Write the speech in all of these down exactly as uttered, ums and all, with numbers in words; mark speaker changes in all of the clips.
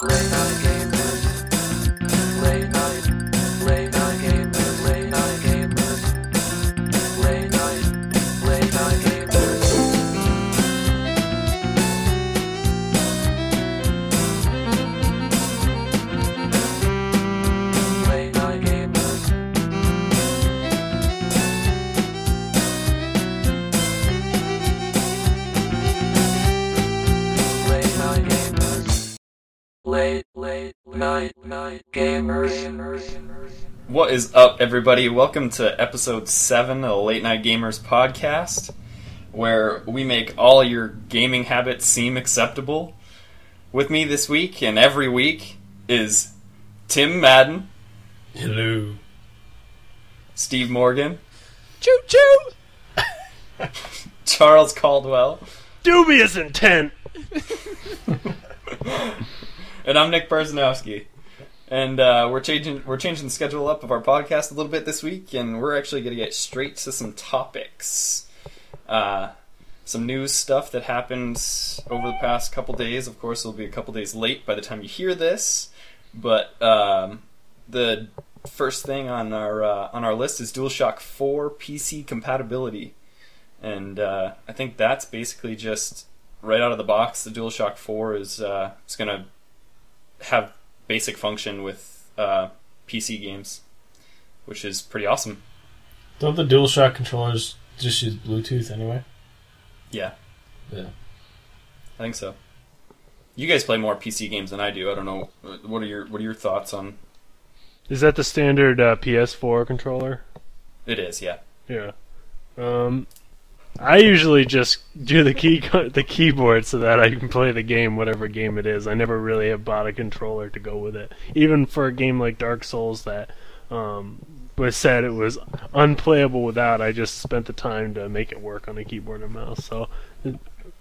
Speaker 1: Late night gamers. Late night. Late night gamers. Late night gamers. Late night. Late night gamers. Late night gamers. Late night gamers. Late, late, night, night gamers.
Speaker 2: What is up, everybody? Welcome to episode seven of the Late Night Gamers podcast, where we make all your gaming habits seem acceptable. With me this week and every week is Tim Madden,
Speaker 3: Hello.
Speaker 2: Steve Morgan,
Speaker 4: Choo choo!
Speaker 2: Charles Caldwell,
Speaker 4: Dubious intent!
Speaker 2: and I'm Nick Berzanowski. And uh, we're changing we're changing the schedule up of our podcast a little bit this week, and we're actually going to get straight to some topics. Uh, some news stuff that happened over the past couple days. Of course, it'll be a couple days late by the time you hear this. But um, the first thing on our uh, on our list is DualShock four P C compatibility, and uh, I think that's basically just right out of the box. The DualShock four is uh, is going to have basic function with uh, P C games, which is pretty awesome.
Speaker 3: Don't the DualShock controllers just use Bluetooth anyway?
Speaker 2: Yeah,
Speaker 3: Yeah.
Speaker 2: I think so. You guys play more P C games than I do. I don't know. What are your What are your thoughts on?
Speaker 4: Is that the standard uh, P S four controller?
Speaker 2: It is, yeah.
Speaker 4: Yeah. Um, I usually just do the key the keyboard so that I can play the game, whatever game it is. I never really have bought a controller to go with it. Even for a game like Dark Souls that um, was said it was unplayable without, I just spent the time to make it work on a keyboard and mouse. So it,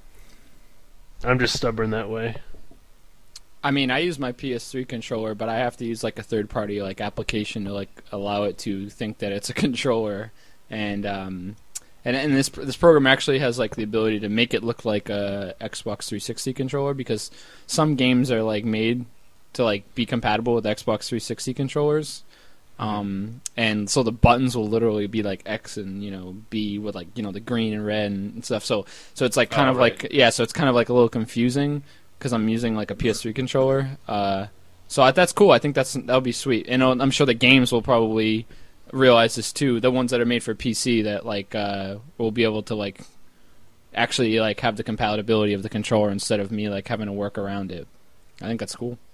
Speaker 4: I'm just stubborn that way.
Speaker 5: I mean, I use my P S three controller, but I have to use like a third-party like application to like allow it to think that it's a controller, and um, and and this this program actually has like the ability to make it look like a Xbox three sixty controller, because some games are like made to like be compatible with Xbox three sixty controllers, um, and so the buttons will literally be like X and you know B with like you know the green and red and stuff. So so it's like kind
Speaker 2: Oh,
Speaker 5: of
Speaker 2: right.
Speaker 5: like yeah, so it's kind of like a little confusing, because I'm using like a P S three controller. Uh, so I, that's cool. I think that's that'll be sweet. And I'm sure the games will probably realize this too. The ones that are made for P C that like uh, will be able to like actually like have the compatibility of the controller instead of me like having to work around it. I think that's cool.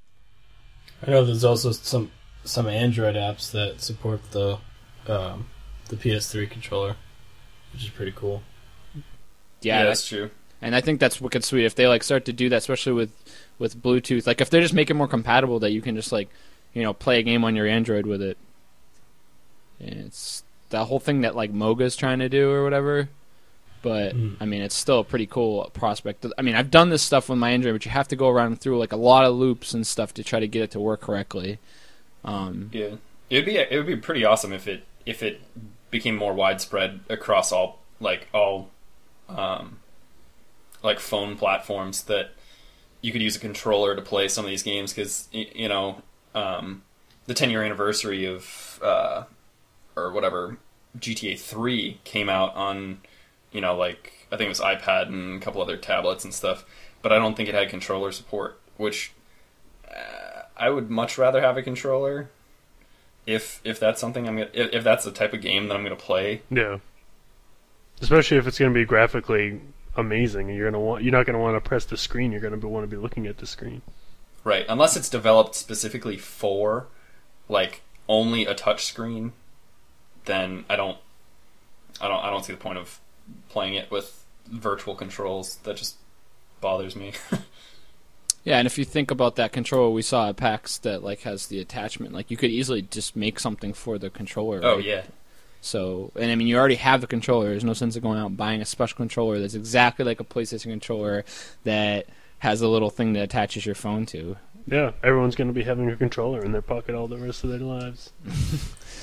Speaker 3: I know there's also some some Android apps that support the um, the P S three controller, which is pretty cool.
Speaker 5: Yeah,
Speaker 2: that's true.
Speaker 5: And I think that's wicked sweet if they like start to do that, especially with with Bluetooth. Like if they just make it more compatible that you can just like you know play a game on your Android with it. And it's the whole thing that like Moga's trying to do or whatever. But
Speaker 3: Mm.
Speaker 5: I mean, it's still a pretty cool prospect. I mean, I've done this stuff with my Android, but you have to go around through like a lot of loops and stuff to try to get it to work correctly. Um,
Speaker 2: Yeah, it would be it would be pretty awesome if it if it became more widespread across all like all um, like phone platforms, that you could use a controller to play some of these games, because you know um, the ten year anniversary of uh, or whatever G T A three came out on you know like I think it was iPad and a couple other tablets and stuff, but I don't think it had controller support, which uh, I would much rather have a controller if if that's something I'm gonna if, if that's the type of game that I'm gonna play.
Speaker 4: Yeah. Especially if it's going to be graphically amazing, and you're going to want you're not going to want to press the screen. You're going to want to be looking at the screen.
Speaker 2: Right, unless it's developed specifically for like only a touch screen, then I don't I don't I don't see the point of playing it with virtual controls. That just bothers me.
Speaker 5: Yeah, and if you think about that controller we saw at PAX that like has the attachment, like you could easily just make something for the controller.
Speaker 2: Oh
Speaker 5: right?
Speaker 2: yeah.
Speaker 5: So, and I mean, you already have the controller. There's no sense of going out and buying a special controller that's exactly like a PlayStation controller that has a little thing that attaches your phone to.
Speaker 4: Yeah, everyone's going to be having a controller in their pocket all the rest of their lives.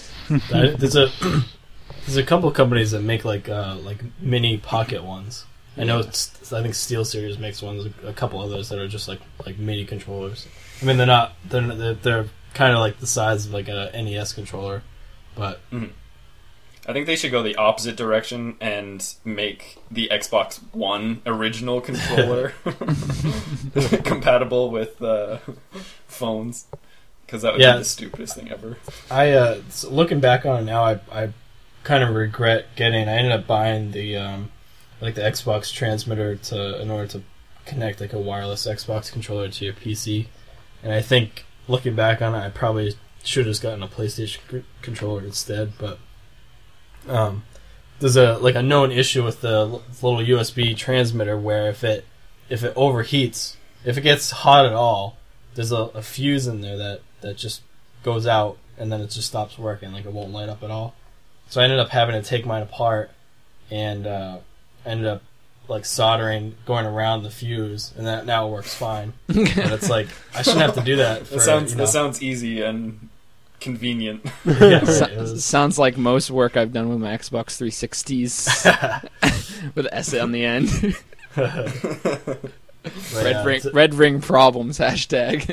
Speaker 3: I- there's a there's a couple companies that make like uh, like mini pocket ones, I know it's, I think SteelSeries makes ones, a couple others that are just like like MIDI controllers. I mean, they're not they're they're, they're kind of like the size of like a N E S controller, but
Speaker 2: Mhm. I think they should go the opposite direction and make the Xbox One original controller compatible with uh, phones, because that would
Speaker 3: Yeah.
Speaker 2: be the stupidest thing ever.
Speaker 3: I uh, so looking back on it now, I I kind of regret getting. I ended up buying the um, like the Xbox transmitter to in order to connect like a wireless Xbox controller to your P C, and I think looking back on it, I probably should have just gotten a PlayStation c- controller instead. But um, there's a like a known issue with the l- little U S B transmitter where if it if it overheats, if it gets hot at all, there's a, a fuse in there that, that just goes out and then it just stops working. Like it won't light up at all. So I ended up having to take mine apart and uh, ended up like soldering, going around the fuse, and that now works fine. But it's like I shouldn't have to do that. For,
Speaker 2: That sounds
Speaker 3: you know,
Speaker 2: that sounds easy and convenient.
Speaker 3: yeah, right,
Speaker 5: So-
Speaker 3: it was-
Speaker 5: sounds like most work I've done with my Xbox three sixties with S on the end.
Speaker 3: but
Speaker 5: red
Speaker 3: yeah,
Speaker 5: ring,
Speaker 3: it's-
Speaker 5: red ring problems hashtag.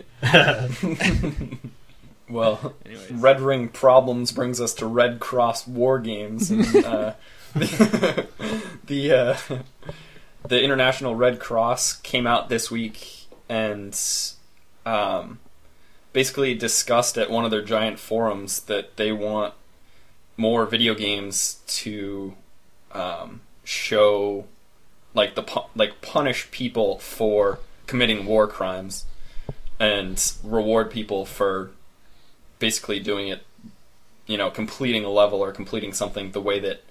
Speaker 2: Well,
Speaker 5: Anyways.
Speaker 2: Red Ring Problems brings us to Red Cross War Games. And, uh, the the, uh, the International Red Cross came out this week and um, basically discussed at one of their giant forums that they want more video games to um, show, like the pu- like punish people for committing war crimes and reward people for basically doing it, you know, completing a level or completing something the way that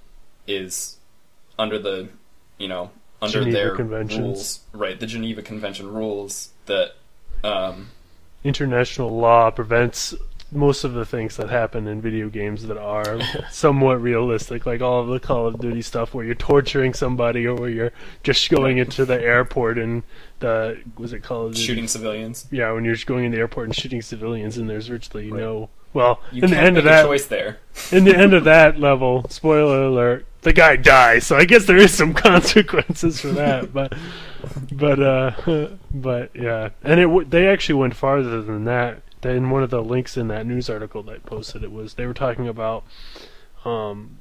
Speaker 2: is under the, you know, under
Speaker 4: Geneva
Speaker 2: their
Speaker 4: Conventions.
Speaker 2: rules, right? The Geneva Convention rules that, um,
Speaker 4: International law prevents most of the things that happen in video games that are somewhat realistic, like all of the Call of Duty stuff where you're torturing somebody or where you're just going into the airport and the was it Call of Duty?
Speaker 2: shooting civilians.
Speaker 4: Yeah, when you're just going in the airport and shooting civilians, and there's virtually
Speaker 2: Right.
Speaker 4: no. Well,
Speaker 2: You
Speaker 4: in the
Speaker 2: can't
Speaker 4: end
Speaker 2: make
Speaker 4: of
Speaker 2: a
Speaker 4: that,
Speaker 2: choice there.
Speaker 4: in the end of that level, spoiler alert, the guy dies. So I guess there is some consequences for that, but, but, uh, but yeah, and it w- they actually went farther than that. They, in one of the links in that news article that I posted, it was they were talking about, um,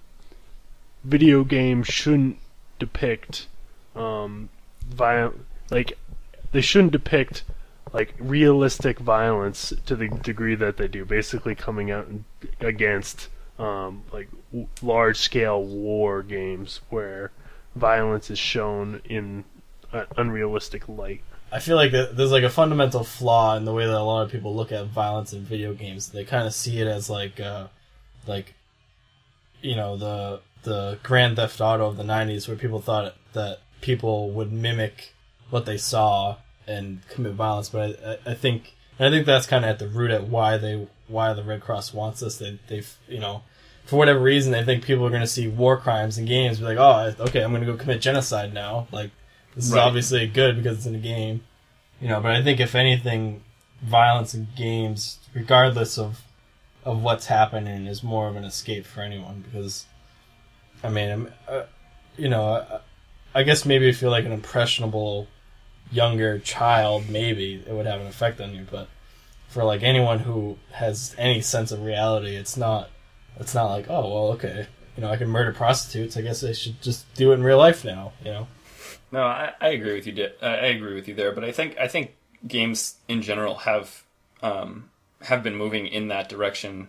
Speaker 4: video games shouldn't depict, um, violent like they shouldn't depict like realistic violence to the degree that they do, basically coming out against um, like w- large-scale war games where violence is shown in an unrealistic light.
Speaker 3: I feel like that there's like a fundamental flaw in the way that a lot of people look at violence in video games. They kind of see it as like, uh, like, you know, the the Grand Theft Auto of the nineties, where people thought that people would mimic what they saw and commit violence. But I, I think and I think that's kind of at the root at why they why the Red Cross wants this. They they you know, for whatever reason, they think people are going to see war crimes in games, be like, oh, okay, I'm going to go commit genocide now. Like, this is
Speaker 2: Right.
Speaker 3: obviously good because it's in a game. You know, but I think if anything, violence in games, regardless of of what's happening, is more of an escape for anyone. Because, I mean, I'm, uh, you know, I, I guess maybe if you're like an impressionable younger child, maybe it would have an effect on you. But for like anyone who has any sense of reality, it's not. It's not like, oh well, okay, you know, I can murder prostitutes. I guess I should just do it in real life now. You know.
Speaker 2: No, I, I agree with you. Di- I I agree with you there, but I think I think games in general have um, have been moving in that direction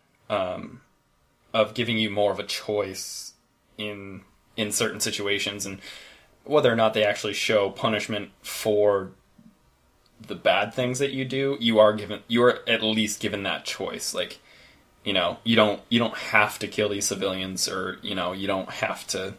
Speaker 2: um, of giving you more of a choice in in certain situations, and whether or not they actually show punishment for the bad things that you do, you are given you are at least given that choice. Like, you know, you don't you don't have to kill these civilians, or you know, you don't have to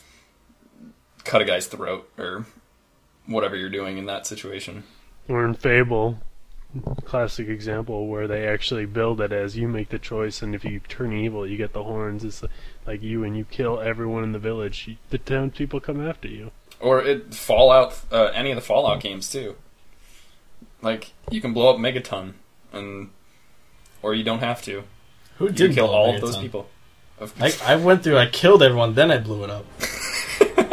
Speaker 2: cut a guy's throat or whatever you're doing in that situation.
Speaker 4: Or in Fable, classic example where they actually build it as you make the choice, and if you turn evil, you get the horns. It's like you and you kill everyone in the village. The townspeople come after you.
Speaker 2: Or it Fallout, uh, any of the Fallout games too. Like, you can blow up Megaton, and or you don't have to.
Speaker 3: Who
Speaker 2: You
Speaker 3: did
Speaker 2: kill
Speaker 3: blow
Speaker 2: all
Speaker 3: Megaton?
Speaker 2: of those people. Of-
Speaker 3: I, I went through, I killed everyone, then I blew it up.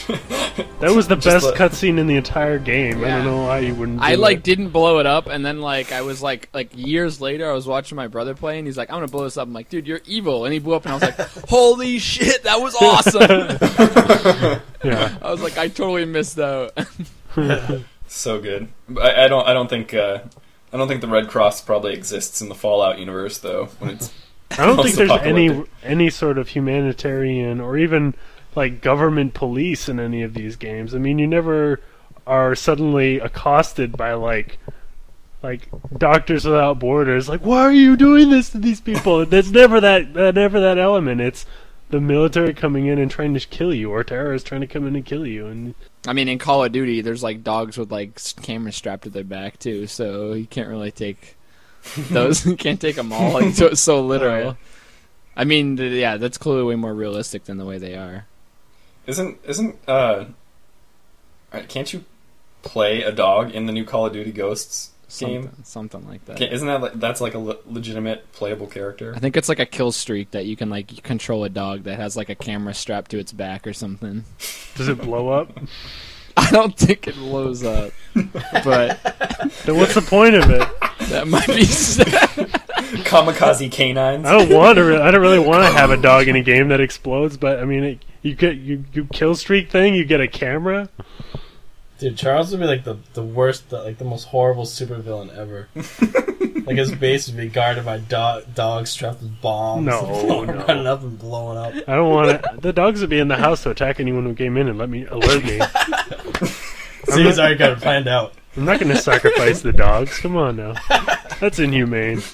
Speaker 4: That was the
Speaker 2: Just
Speaker 4: best
Speaker 2: let-
Speaker 4: cutscene in the entire game. I
Speaker 5: Yeah.
Speaker 4: don't know why you wouldn't. Do
Speaker 5: I like
Speaker 4: it.
Speaker 5: didn't blow it up, and then like I was like like years later, I was watching my brother play, and he's like, "I'm gonna blow this up." I'm like, "Dude, you're evil," and he blew up, and I was like, "Holy shit, that was awesome!"
Speaker 4: Yeah.
Speaker 5: I was like, I totally missed out.
Speaker 2: So good. I, I don't. I don't think. Uh, I don't think the Red Cross probably exists in the Fallout universe, though. When it's
Speaker 4: I don't think there's any
Speaker 2: Post-apocalyptic.
Speaker 4: any sort of humanitarian or even like government police in any of these games. I mean, you never are suddenly accosted by like like Doctors Without Borders. Like, why are you doing this to these people? There's never that uh, never that element. It's the military coming in and trying to kill you, or terrorists trying to come in and kill you. And
Speaker 5: I mean, in Call of Duty, there's like dogs with like s- cameras strapped to their back too, so you can't really take those. You can't take them all. Like, so it's so literal.
Speaker 2: Right.
Speaker 5: I mean, th- yeah, that's clearly way more realistic than the way they are.
Speaker 2: isn't isn't uh. uh, Can't you play a dog in the new Call of Duty Ghosts game?
Speaker 5: Something, something like that.
Speaker 2: Can, isn't that like, that's like a le- legitimate playable character?
Speaker 5: I think it's like a kill streak that you can like control a dog that has like a camera strapped to its back or something.
Speaker 4: does it blow up?
Speaker 5: I don't think it blows up, but
Speaker 4: Then what's the point of it?
Speaker 5: that might be.
Speaker 2: Kamikaze canines.
Speaker 4: I don't want to. Re- I don't really want to have a dog in a game that explodes. But I mean, it, you get you you kill streak thing. You get a camera.
Speaker 3: Dude, Charles would be like the, the worst, the, like the most horrible supervillain ever. Like his base would be guarded by do- dogs strapped with bombs.
Speaker 4: No, no.
Speaker 3: running up and blowing up.
Speaker 4: I don't want to. The dogs would be in the house to attack anyone who came in and let me alert me.
Speaker 3: See, he's already got it planned out.
Speaker 4: I'm not going to sacrifice the dogs. Come on now. That's inhumane.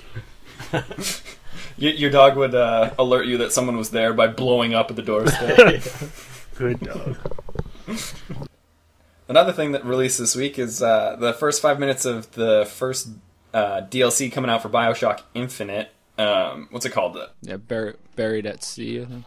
Speaker 2: Y- your dog would uh, alert you that someone was there by blowing up at the doorstep.
Speaker 4: Good dog.
Speaker 2: Another thing that released this week is uh, the first five minutes of the first uh, D L C coming out for Bioshock Infinite. Um, what's it called? The
Speaker 5: Yeah, bur- buried at sea. I think.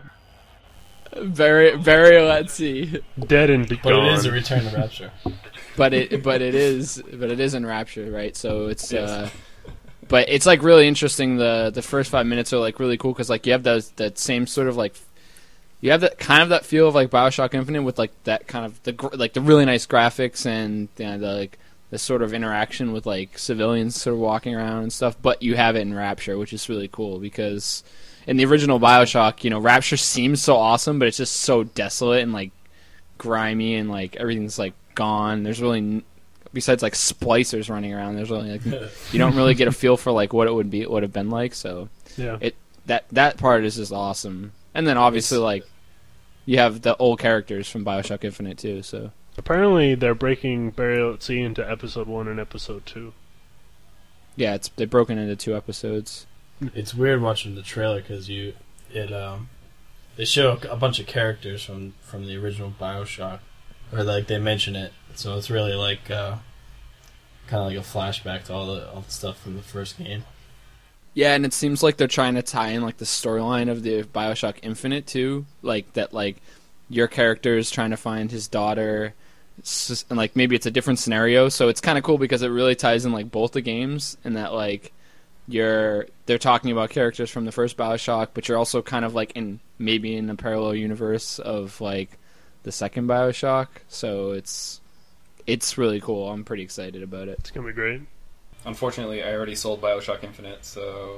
Speaker 5: Very, very at sea.
Speaker 4: Dead and
Speaker 3: But
Speaker 4: gone.
Speaker 3: it is a return to Rapture.
Speaker 5: But it, but it is, but it is in Rapture, right? So it's,
Speaker 2: Yes.
Speaker 5: uh, but it's like really interesting. The the first five minutes are like really cool because like you have those that same sort of like, you have that kind of that feel of like Bioshock Infinite with like that kind of the gr- like the really nice graphics and you know, the like the sort of interaction with like civilians sort of walking around and stuff. But you have it in Rapture, which is really cool because in the original Bioshock, you know, Rapture seems so awesome, but it's just so desolate and like grimy and like everything's like gone. There's really n- besides like splicers running around. There's really like you don't really get a feel for like what it would be, it would have been like. So
Speaker 4: Yeah.
Speaker 5: it that that part is just awesome. And then obviously like you have the old characters from Bioshock Infinite too. So
Speaker 4: Apparently, they're breaking Burial at Sea into episode one and episode two.
Speaker 5: yeah, it's they're broken into two episodes.
Speaker 3: It's weird watching the trailer because you, it um, they show a bunch of characters from, from the original Bioshock, or like they mention it, so it's really like uh, kind of like a flashback to all the all the stuff from the first game.
Speaker 5: Yeah, and it seems like they're trying to tie in like the storyline of the Bioshock Infinite too, like that like your character is trying to find his daughter, it's just- and like maybe it's a different scenario. So it's kind of cool because it really ties in like both the games, and that like you're they're talking about characters from the first Bioshock, but you're also kind of like in maybe in a parallel universe of like the second Bioshock. So it's it's really cool. I'm pretty excited about it.
Speaker 4: It's gonna be great.
Speaker 2: Unfortunately, I already sold Bioshock Infinite, so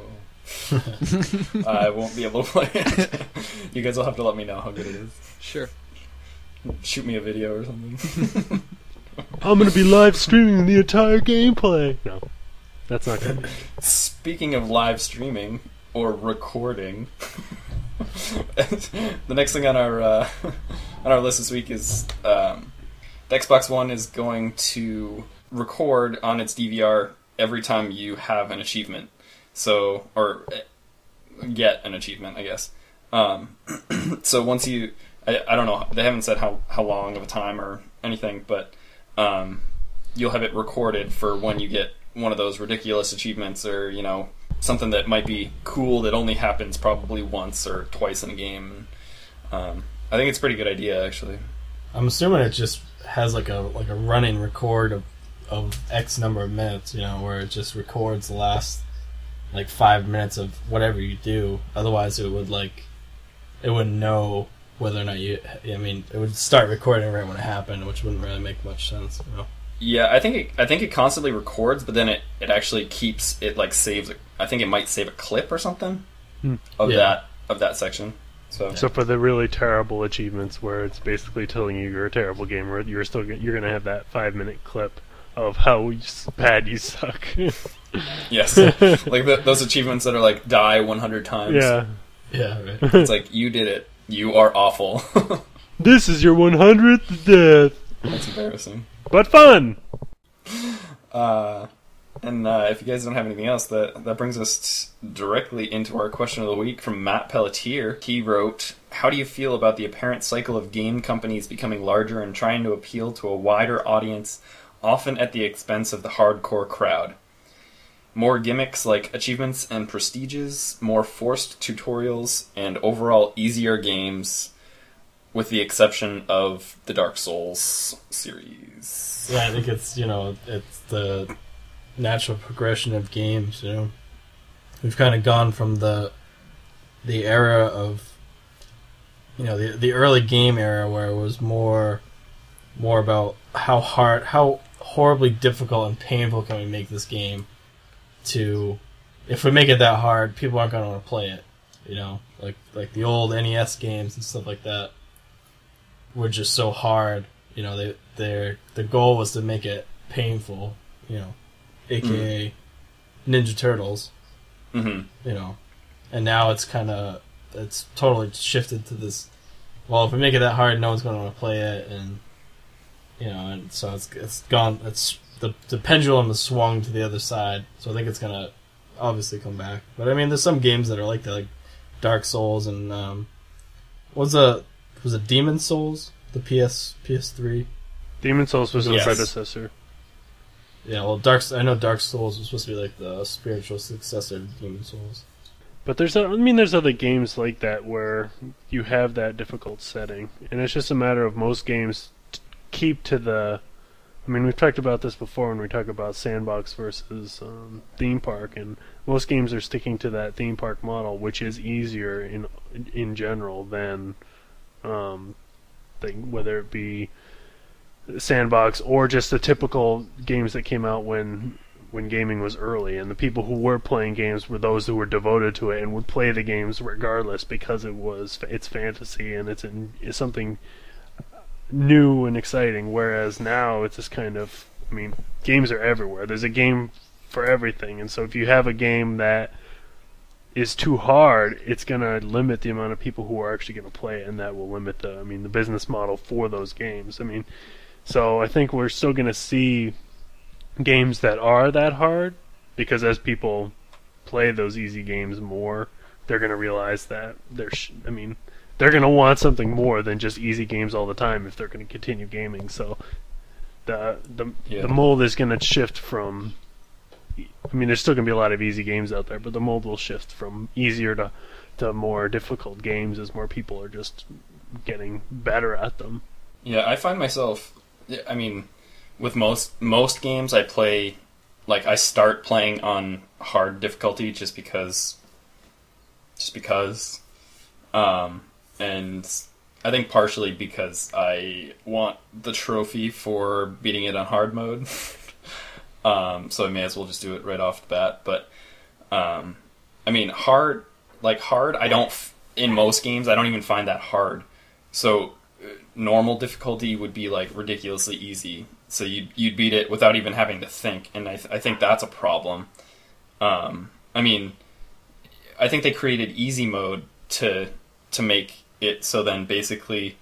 Speaker 2: I won't be able to play it. You guys will have to let me know how good it is.
Speaker 5: Sure.
Speaker 2: Shoot me a video or something.
Speaker 4: I'm gonna be live streaming the entire gameplay. No, that's not good.
Speaker 2: Speaking of live streaming or recording, the next thing on our uh, on our list this week is um, the Xbox One is going to record on its D V R every time you have an achievement. So, or uh, get an achievement, I guess. Um, so once you, I, I don't know, they haven't said how, how long of a time or anything, but um, you'll have it recorded for when you get one of those ridiculous achievements or, you know, something that might be cool that only happens probably once or twice in a game. Um, I think it's a pretty good idea, actually.
Speaker 3: I'm assuming it just has like a like a running record of of X number of minutes, you know, where it just records the last like five minutes of whatever you do. Otherwise, it would like it wouldn't know whether or not you. I mean, it would start recording right when it happened, which wouldn't really make much sense. You know?
Speaker 2: Yeah, I think it, I think it constantly records, but then it, it actually keeps it like saves. I think it might save a clip or something
Speaker 4: Hmm.
Speaker 2: of
Speaker 3: Yeah.
Speaker 2: that of that section. So
Speaker 4: So for the really terrible achievements, where it's basically telling you you're a terrible gamer, you're still g- you're gonna have that five minute clip of how s- bad you suck.
Speaker 2: yes, like the, those achievements that are like die one hundred times.
Speaker 4: Yeah,
Speaker 3: Yeah, right.
Speaker 2: It's like you did it. You are awful.
Speaker 4: this is your one hundredth death,
Speaker 2: That's embarrassing.
Speaker 4: but fun.
Speaker 2: Uh, and uh, if you guys don't have anything else, that that brings us t- directly into our question of the week from Matt Pelletier. He wrote, "How do you feel about the apparent cycle of game companies becoming larger and trying to appeal to a wider audience, often at the expense of the hardcore crowd? More gimmicks like achievements and prestiges, more forced tutorials, and overall easier games, with the exception of the Dark Souls series."
Speaker 3: Yeah, I think it's, you know, it's the natural progression of games, you know. We've kind of gone from the the era of, you know, the the early game era where it was more more about how hard, how horribly difficult and painful can we make this game, to if we make it that hard, people aren't going to want to play it, you know. Like like the old N E S games and stuff like that were just so hard. You know, they their the goal was to make it painful, you know, aka Ninja Turtles,
Speaker 2: Mm-hmm.
Speaker 3: you know. And now it's kind of it's totally shifted to this. Well, if we make it that hard, no one's going to want to play it, and you know, and so it's it's gone. It's the the pendulum has swung to the other side. So I think it's gonna obviously come back. But I mean, there's some games that are like that, like Dark Souls and um, was a was it Demon Souls, the P S P S three.
Speaker 4: Demon Souls was the
Speaker 2: Yes.
Speaker 4: predecessor.
Speaker 3: Yeah, well, Dark. I know Dark Souls was supposed to be like the spiritual successor to Demon Souls.
Speaker 4: But there's, I mean, there's other games like that where you have that difficult setting, and it's just a matter of most games t- keep to the. I mean, we've talked about this before when we talk about sandbox versus um, theme park, and most games are sticking to that theme park model, which is easier in in general than, um, thing, whether it be sandbox or just the typical games that came out when when gaming was early, and the people who were playing games were those who were devoted to it and would play the games regardless because it was it's fantasy and it's, in, it's something new and exciting. Whereas now it's just kind of, I mean, games are everywhere. There's a game for everything, and so if you have a game that is too hard, it's gonna limit the amount of people who are actually gonna play it, and that will limit the, I mean, the business model for those games. I mean, so I think we're still gonna see games that are that hard, because as people play those easy games more, they're going to realize that they're sh- I mean, they're going to want something more than just easy games all the time if they're going to continue gaming. So the the
Speaker 2: Yeah.
Speaker 4: the mold is going to shift from, I mean, there's still going to be a lot of easy games out there, but the mold will shift from easier to to more difficult games as more people are just getting better at them.
Speaker 2: Yeah, I find myself. I mean, with most most games, I play like I start playing on hard difficulty just because, just because, um, and I think partially because I want the trophy for beating it on hard mode. um, so I may as well just do it right off the bat. But um, I mean, hard like hard. I don't f- in most games. I don't even find that hard. So uh, normal difficulty would be like ridiculously easy. So you'd, you'd beat it without even having to think, and I, th- I think that's a problem. Um, I mean, I think they created easy mode to to make it so then basically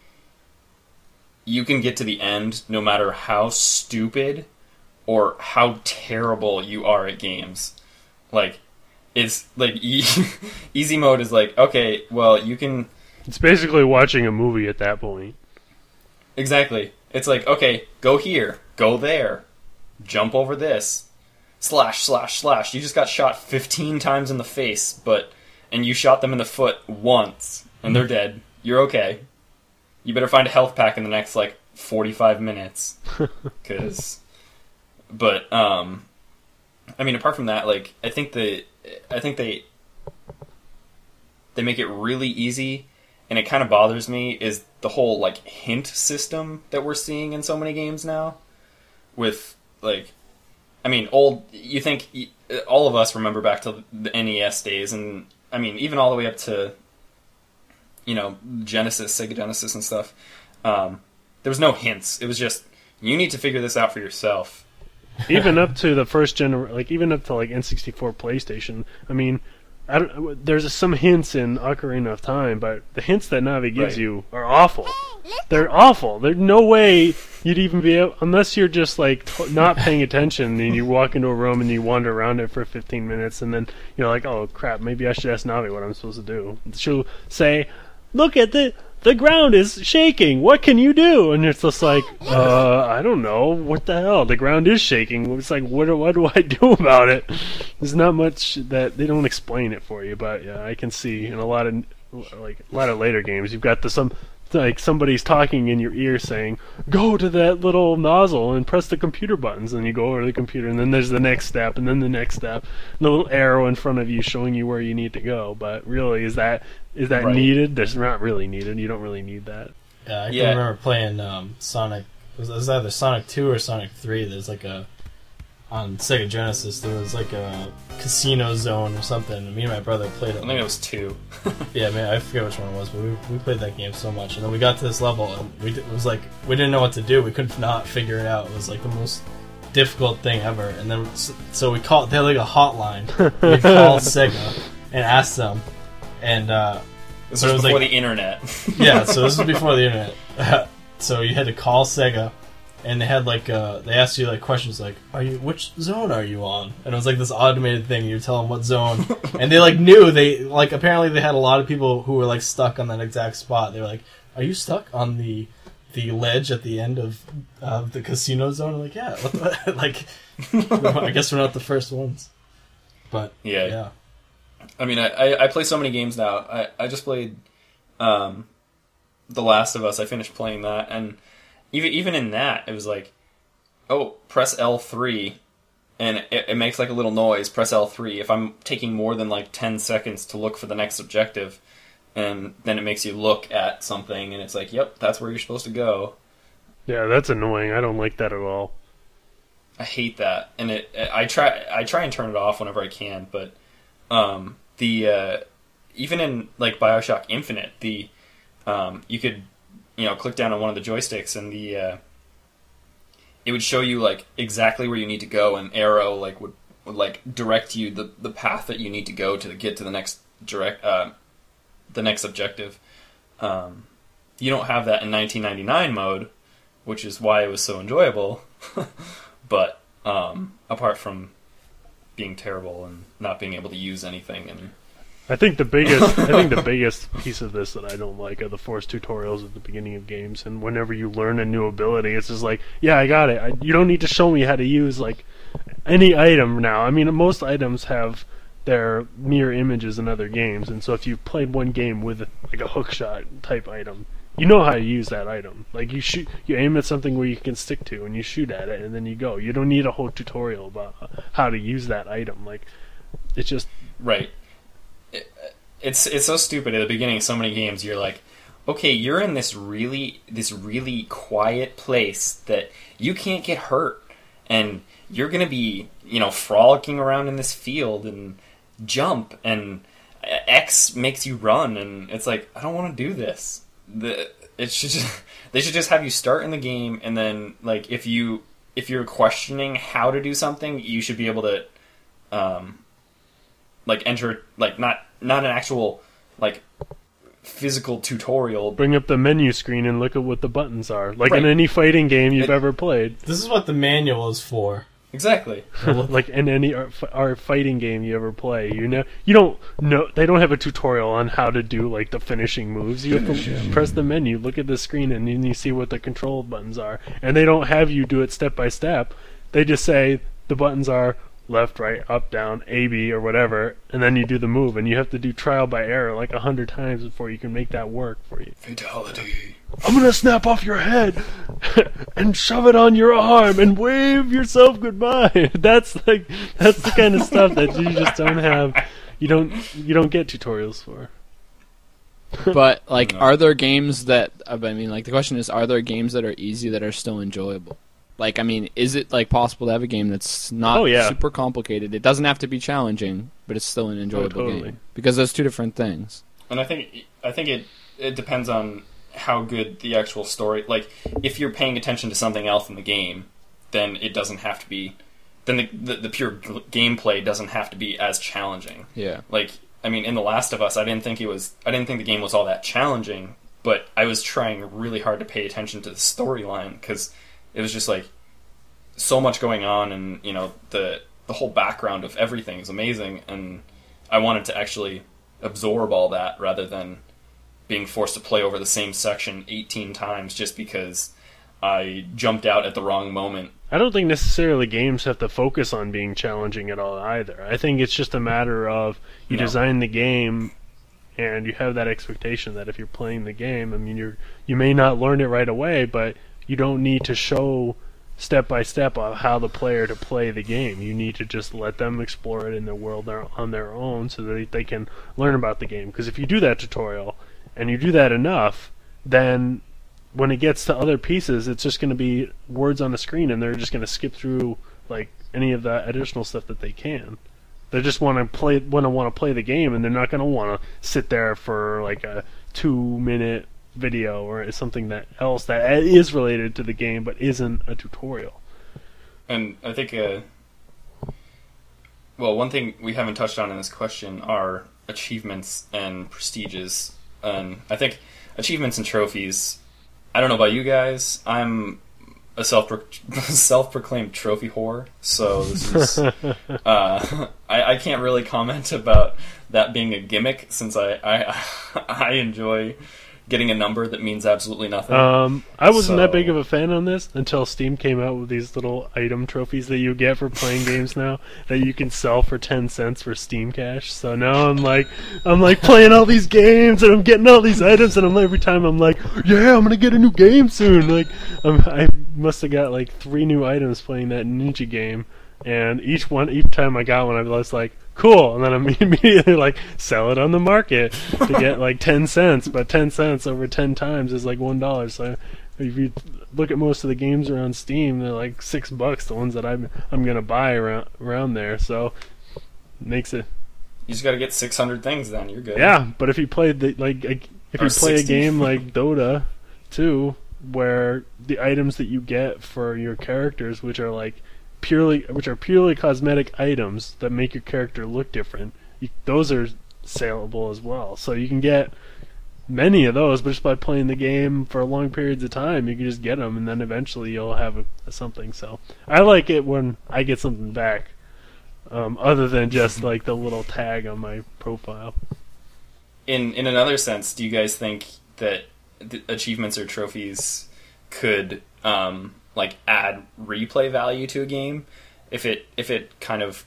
Speaker 2: you can get to the end no matter how stupid or how terrible you are at games. Like, it's like e- easy mode is like, okay, well, you can...
Speaker 4: It's basically watching a movie at that point.
Speaker 2: Exactly. It's like, okay, go here, go there, jump over this, slash, slash, slash. You just got shot fifteen times in the face, but and you shot them in the foot once, and they're dead. You're okay. You better find a health pack in the next, like, forty-five minutes. Cause, but, um, I mean, apart from that, like, I think the, I think they, they make it really easy, and it kind of bothers me, is the whole like hint system that we're seeing in so many games now. With like, I mean, old. You think all of us remember back to the N E S days, and I mean, even all the way up to, you know, Genesis, Sega Genesis, and stuff. Um, there was no hints. It was just, you need to figure this out for yourself.
Speaker 4: Even up to the first gener, like even up to like N sixty-four PlayStation. I mean, I don't. There's some hints in Ocarina of Time, but the hints that Navi gives
Speaker 2: Right.
Speaker 4: you are awful. They're awful. There's no way you'd even be able, unless you're just like t- not paying attention and you walk into a room and you wander around it for fifteen minutes, and then you're like, oh crap, maybe I should ask Navi what I'm supposed to do. She'll say, look at the. The ground is shaking. What can you do? And it's just like, uh, I don't know. What the hell? The ground is shaking. It's like, what, do- what do I do about it? There's not much that they don't explain it for you. But yeah, I can see in a lot of like a lot of later games, you've got the some like somebody's talking in your ear saying, "Go to that little nozzle and press the computer buttons." And you go over to the computer, and then there's the next step, and then the next step, and the little arrow in front of you showing you where you need to go. But really, is that is that
Speaker 2: Right.
Speaker 4: needed? That's not really needed. You don't really need that.
Speaker 3: Yeah, I can
Speaker 2: Yeah.
Speaker 3: remember playing um, Sonic. It was, it was either Sonic two or Sonic three. There's like a on Sega Genesis. There was like a casino zone or something. And me and my brother played
Speaker 2: I
Speaker 3: it.
Speaker 2: think it was two.
Speaker 3: Yeah, man, I forget which one it was, but we, we played that game so much. And then we got to this level, and we d- it was like we didn't know what to do. We could not figure it out. It was like the most difficult thing ever. And then s- so we called. They had like a hotline. We called Sega and asked them, and uh,
Speaker 2: This
Speaker 3: But it
Speaker 2: was
Speaker 3: was
Speaker 2: before
Speaker 3: like-
Speaker 2: the internet.
Speaker 3: yeah, so this was before the internet. So you had to call Sega, and they had like uh, they asked you like questions like, "Are you which zone are you on?" And it was like this automated thing. You tell them what zone, and they like knew they like apparently they had a lot of people who were like stuck on that exact spot. They were like, "Are you stuck on the the ledge at the end of of the casino zone?" I'm like, yeah, what the, like I guess we're not the first ones, but
Speaker 2: Yeah.
Speaker 3: yeah.
Speaker 2: I mean, I, I, I play so many games now. I, I just played um, The Last of Us. I finished playing that, and even even in that, it was like, oh, press L three, and it, it makes like a little noise. Press L three if I'm taking more than like ten seconds to look for the next objective, and then it makes you look at something, and it's like, yep, that's where you're supposed to go.
Speaker 4: Yeah, that's annoying. I don't like that at all.
Speaker 2: I hate that, and it. I try. I try and turn it off whenever I can, but um, the uh, even in like BioShock Infinite, the um, you could you know click down on one of the joysticks, and the uh, it would show you like exactly where you need to go, and arrow like would, would like direct you the the path that you need to go to get to the next direct uh, the next objective. Um, you don't have that in nineteen ninety-nine mode, which is why it was so enjoyable. But um, apart from being terrible and not being able to use anything, and
Speaker 4: I think the biggest I think the biggest piece of this that I don't like are the forced tutorials at the beginning of games. And whenever you learn a new ability, it's just like, yeah, I got it. I, you don't need to show me how to use like any item now. I mean, most items have their mirror images in other games, and so if you've played one game with like a hookshot type item, you know how to use that item. Like you shoot, you aim at something where you can stick to, and you shoot at it, and then you go. You don't need a whole tutorial about how to use that item. Like it's just
Speaker 2: right. It, it's it's so stupid at the beginning of so many games. You're like, okay, you're in this really this really quiet place that you can't get hurt, and you're gonna be you know frolicking around in this field and jump, and X makes you run, and it's like, I don't want to do this. The it should just, they should just have you start in the game, and then like if you if you're questioning how to do something, you should be able to um like enter like not not an actual like physical tutorial.
Speaker 4: bring up the menu screen and look at what the buttons are. Like in
Speaker 2: Right.
Speaker 4: any fighting game you've
Speaker 2: It-
Speaker 4: ever played.
Speaker 3: This is what the manual is for.
Speaker 2: Exactly.
Speaker 4: Like in any art, art fighting game you ever play, you know, you don't know. They don't have a tutorial on how to do like the finishing moves. You have to press the menu, look at the screen, and then you see what the control buttons are. And they don't have you do it step by step. They just say the buttons are left, right, up, down, A, B, or whatever, and then you do the move. And you have to do trial by error like a hundred times before you can make that work for you.
Speaker 2: Fatality.
Speaker 4: I'm gonna snap off your head and shove it on your arm and wave yourself goodbye. That's like that's the kind of stuff that you just don't have. You don't you don't get tutorials for.
Speaker 5: But like,
Speaker 2: No.
Speaker 5: are there games that I mean, like the question is, are there games that are easy that are still enjoyable? Like, I mean, is it like possible to have a game that's not
Speaker 4: Oh, yeah.
Speaker 5: super complicated? It doesn't have to be challenging, but it's still an enjoyable
Speaker 4: totally.
Speaker 5: game because those two different things.
Speaker 2: And I think I think it it depends on how good the actual story. Like, if you're paying attention to something else in the game, then it doesn't have to be. Then the the, the pure g- gameplay doesn't have to be as challenging.
Speaker 5: Yeah.
Speaker 2: Like, I mean, in The Last of Us, I didn't think it was. I didn't think the game was all that challenging, but I was trying really hard to pay attention to the storyline because it was just like so much going on, and you know the the whole background of everything is amazing, and I wanted to actually absorb all that rather than being forced to play over the same section eighteen times just because I jumped out at the wrong moment.
Speaker 4: I don't think necessarily games have to focus on being challenging at all either. I think it's just a matter of you
Speaker 2: No.
Speaker 4: design the game and you have that expectation that if you're playing the game, I mean, you're you may not learn it right away, but you don't need to show step by step of how the player to play the game. You need to just let them explore it in their world their- on their own so that they can learn about the game. Because if you do that tutorial and you do that enough, then when it gets to other pieces, it's just going to be words on a screen, and they're just going to skip through like any of the additional stuff that they can. They just want to play, want to want to play the game, and they're not going to want to sit there for like a two-minute video or something that else that is related to the game but isn't a tutorial.
Speaker 2: And I think, uh, well, one thing we haven't touched on in this question are achievements and prestiges. And I think achievements and trophies, I don't know about you guys, I'm a self self-proclaimed trophy whore, so this is, uh, I, I can't really comment about that being a gimmick since I, I, I enjoy getting a number that means absolutely nothing.
Speaker 4: Um, I wasn't that
Speaker 2: So-
Speaker 4: big of a fan on this until Steam came out with these little item trophies that you get for playing games now that you can sell for ten cents for Steam Cash. So now I'm like, I'm like playing all these games and I'm getting all these items, and I'm every time I'm like, yeah, I'm gonna get a new game soon. Like, um, I must have got like three new items playing that ninja game, and each one, each time I got one, I was like, cool, and then I'm immediately like, sell it on the market to get like ten cents, but ten cents over ten times is like one dollar. So if you look at most of the games around Steam, they're like six bucks, the ones that I'm I'm gonna buy around around there. So makes it,
Speaker 2: You just gotta get six hundred things, then you're good.
Speaker 4: yeah. But if you played the like, like if
Speaker 2: Or
Speaker 4: you play
Speaker 2: sixty.
Speaker 4: a game like Dota two, where the items that you get for your characters, which are like purely which are purely cosmetic items that make your character look different, you, those are saleable as well. So you can get many of those, but just by playing the game for long periods of time, you can just get them, and then eventually you'll have a, a something. So I like it when I get something back, um, other than just like the little tag on my profile.
Speaker 2: In in another sense, do you guys think that the achievements or trophies could um, like add replay value to a game if it if it kind of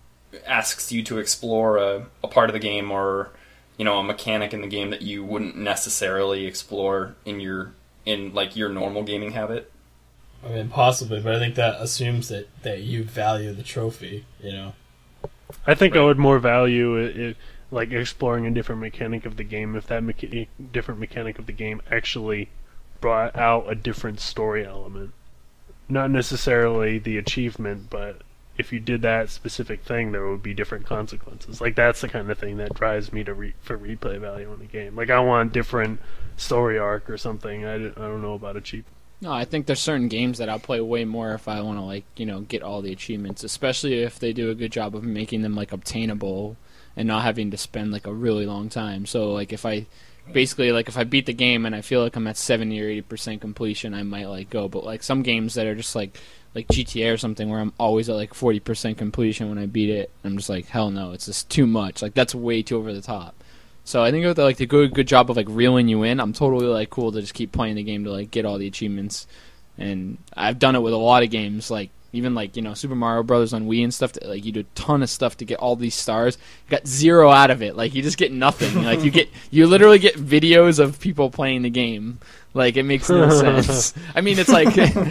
Speaker 2: asks you to explore a, a part of the game or you know a mechanic in the game that you wouldn't necessarily explore in your in like your normal gaming habit?
Speaker 3: I mean, possibly, but I think that assumes that, that you value the trophy, you know?
Speaker 4: I think I
Speaker 2: Right.
Speaker 4: would more value it, it, like exploring a different mechanic of the game if that mecha- different mechanic of the game actually brought out a different story element. Not necessarily the achievement, but if you did that specific thing, there would be different consequences. Like that's the kind of thing that drives me to re- for replay value in the game. Like I want different story arc or something. I, d- I don't know about achievement.
Speaker 5: No, I think there's certain games that I'll play way more if I want to, like, you know, get all the achievements, especially if they do a good job of making them, like, obtainable and not having to spend, like, a really long time. So, like, if I, basically, like, if I beat the game and I feel like I'm at seventy or eighty percent completion, I might, like, go. But, like, some games that are just, like, like G T A or something where I'm always at, like, forty percent completion when I beat it, I'm just like, hell no, it's just too much. Like, that's way too over the top. So I think if they like they do a good job of like reeling you in, I'm totally like cool to just keep playing the game to like get all the achievements. And I've done it with a lot of games, like even like you know Super Mario Brothers on Wii and stuff. That, like you do a ton of stuff to get all these stars. You got zero out of it. Like you just get nothing. Like you get you literally get videos of people playing the game. Like it makes no sense. I mean it's like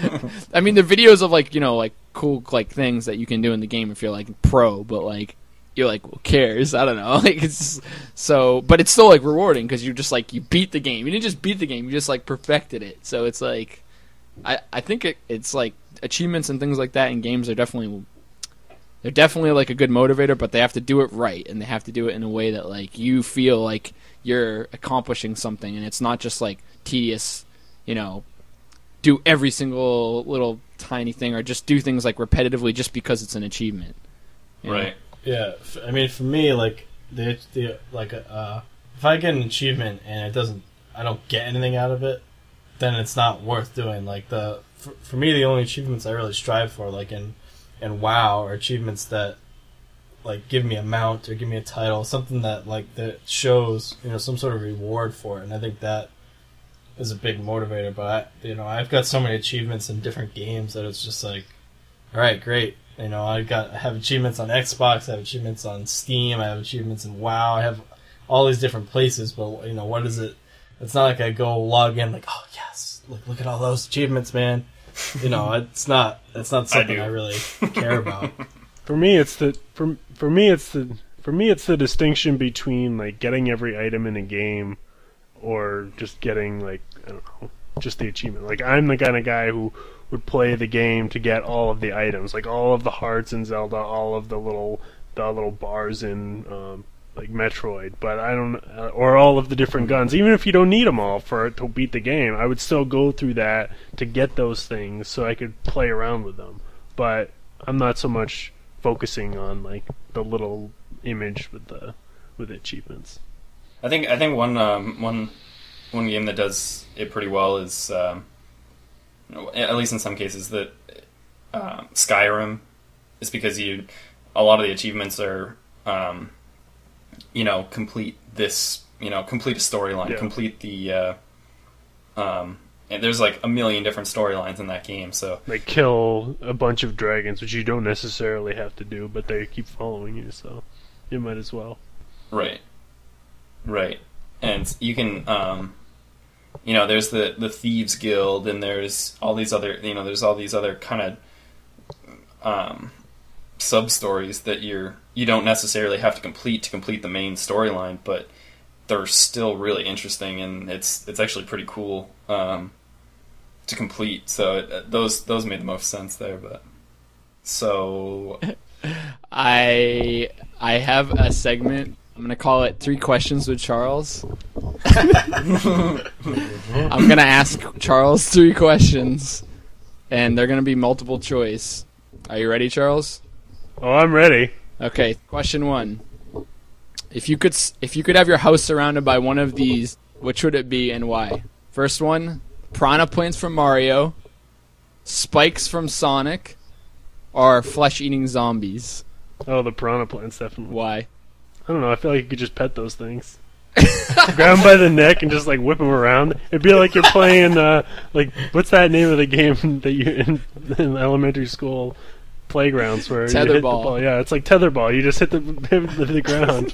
Speaker 5: I mean the videos of like you know like cool like things that you can do in the game if you're like pro, but like. you're like, who cares? I don't know. Like it's so, but it's still like rewarding because you just like you beat the game. You didn't just beat the game; you just like perfected it. So it's like, I I think it, it's like achievements and things like that in games are definitely they're definitely like a good motivator, but they have to do it right and they have to do it in a way that like you feel like you're accomplishing something, and it's not just like tedious, you know, do every single little tiny thing or just do things like repetitively just because it's an achievement. You know?
Speaker 2: Right.
Speaker 3: Yeah, f- I mean, for me, like the the like uh, if I get an achievement and it doesn't, I don't get anything out of it, then it's not worth doing. Like the for, for me, the only achievements I really strive for, like in in WoW, are achievements that like give me a mount or give me a title, something that like that shows, you know, some sort of reward for it. And I think that is a big motivator. But I, you know, I've got so many achievements in different games that it's just like, all right, great. You know, I got I have achievements on Xbox, I have achievements on Steam, I have achievements in WoW, I have all these different places. But you know, what is it? It's not like I go log in like, oh yes, look look at all those achievements, man. You know, it's not it's not something I, I really care about.
Speaker 4: For me, it's the for for me it's the for me it's the distinction between like getting every item in a game, or just getting like I don't know, just the achievement. Like I'm the kind of guy who would play the game to get all of the items, like all of the hearts in Zelda, all of the little the little bars in um, like Metroid. But I don't, uh, or all of the different guns. Even if you don't need them all for to beat the game, I would still go through that to get those things so I could play around with them. But I'm not so much focusing on like the little image with the with the achievements.
Speaker 2: I think I think one um, one one game that does it pretty well is, um, at least in some cases, that uh, Skyrim is because you a lot of the achievements are um, you know complete this you know complete a storyline,
Speaker 4: Yeah.
Speaker 2: complete the uh, um, and there's like a million different storylines in that game. So
Speaker 4: Like kill a bunch of dragons, which you don't necessarily have to do, but they keep following you, so you might as well.
Speaker 2: right, right, and you can. Um, You know, there's the, the Thieves Guild, and there's all these other, you know, there's all these other kind of um, sub-stories that you're, you don't necessarily have to complete to complete the main storyline, but they're still really interesting, and it's it's actually pretty cool um, to complete. So it, those those made the most sense there. But so
Speaker 5: I I have a segment. I'm gonna call it Three Questions with Charles. I'm gonna ask Charles three questions, and they're gonna be multiple choice. Are you ready, Charles?
Speaker 4: Oh, I'm ready.
Speaker 5: Okay. Question one: If you could, s- if you could have your house surrounded by one of these, which would it be and why? First one: piranha plants from Mario, spikes from Sonic, or flesh-eating zombies.
Speaker 4: Oh, the piranha plants, definitely.
Speaker 5: Why?
Speaker 4: I don't know, I feel like you could just pet those things. Grab them by the neck and just like whip them around. It'd be like you're playing, uh, like, what's that name of the game that you in, in elementary school playgrounds where you hit the
Speaker 5: Tetherball.
Speaker 4: ball? Yeah, it's like tetherball. You just hit the hit the ground.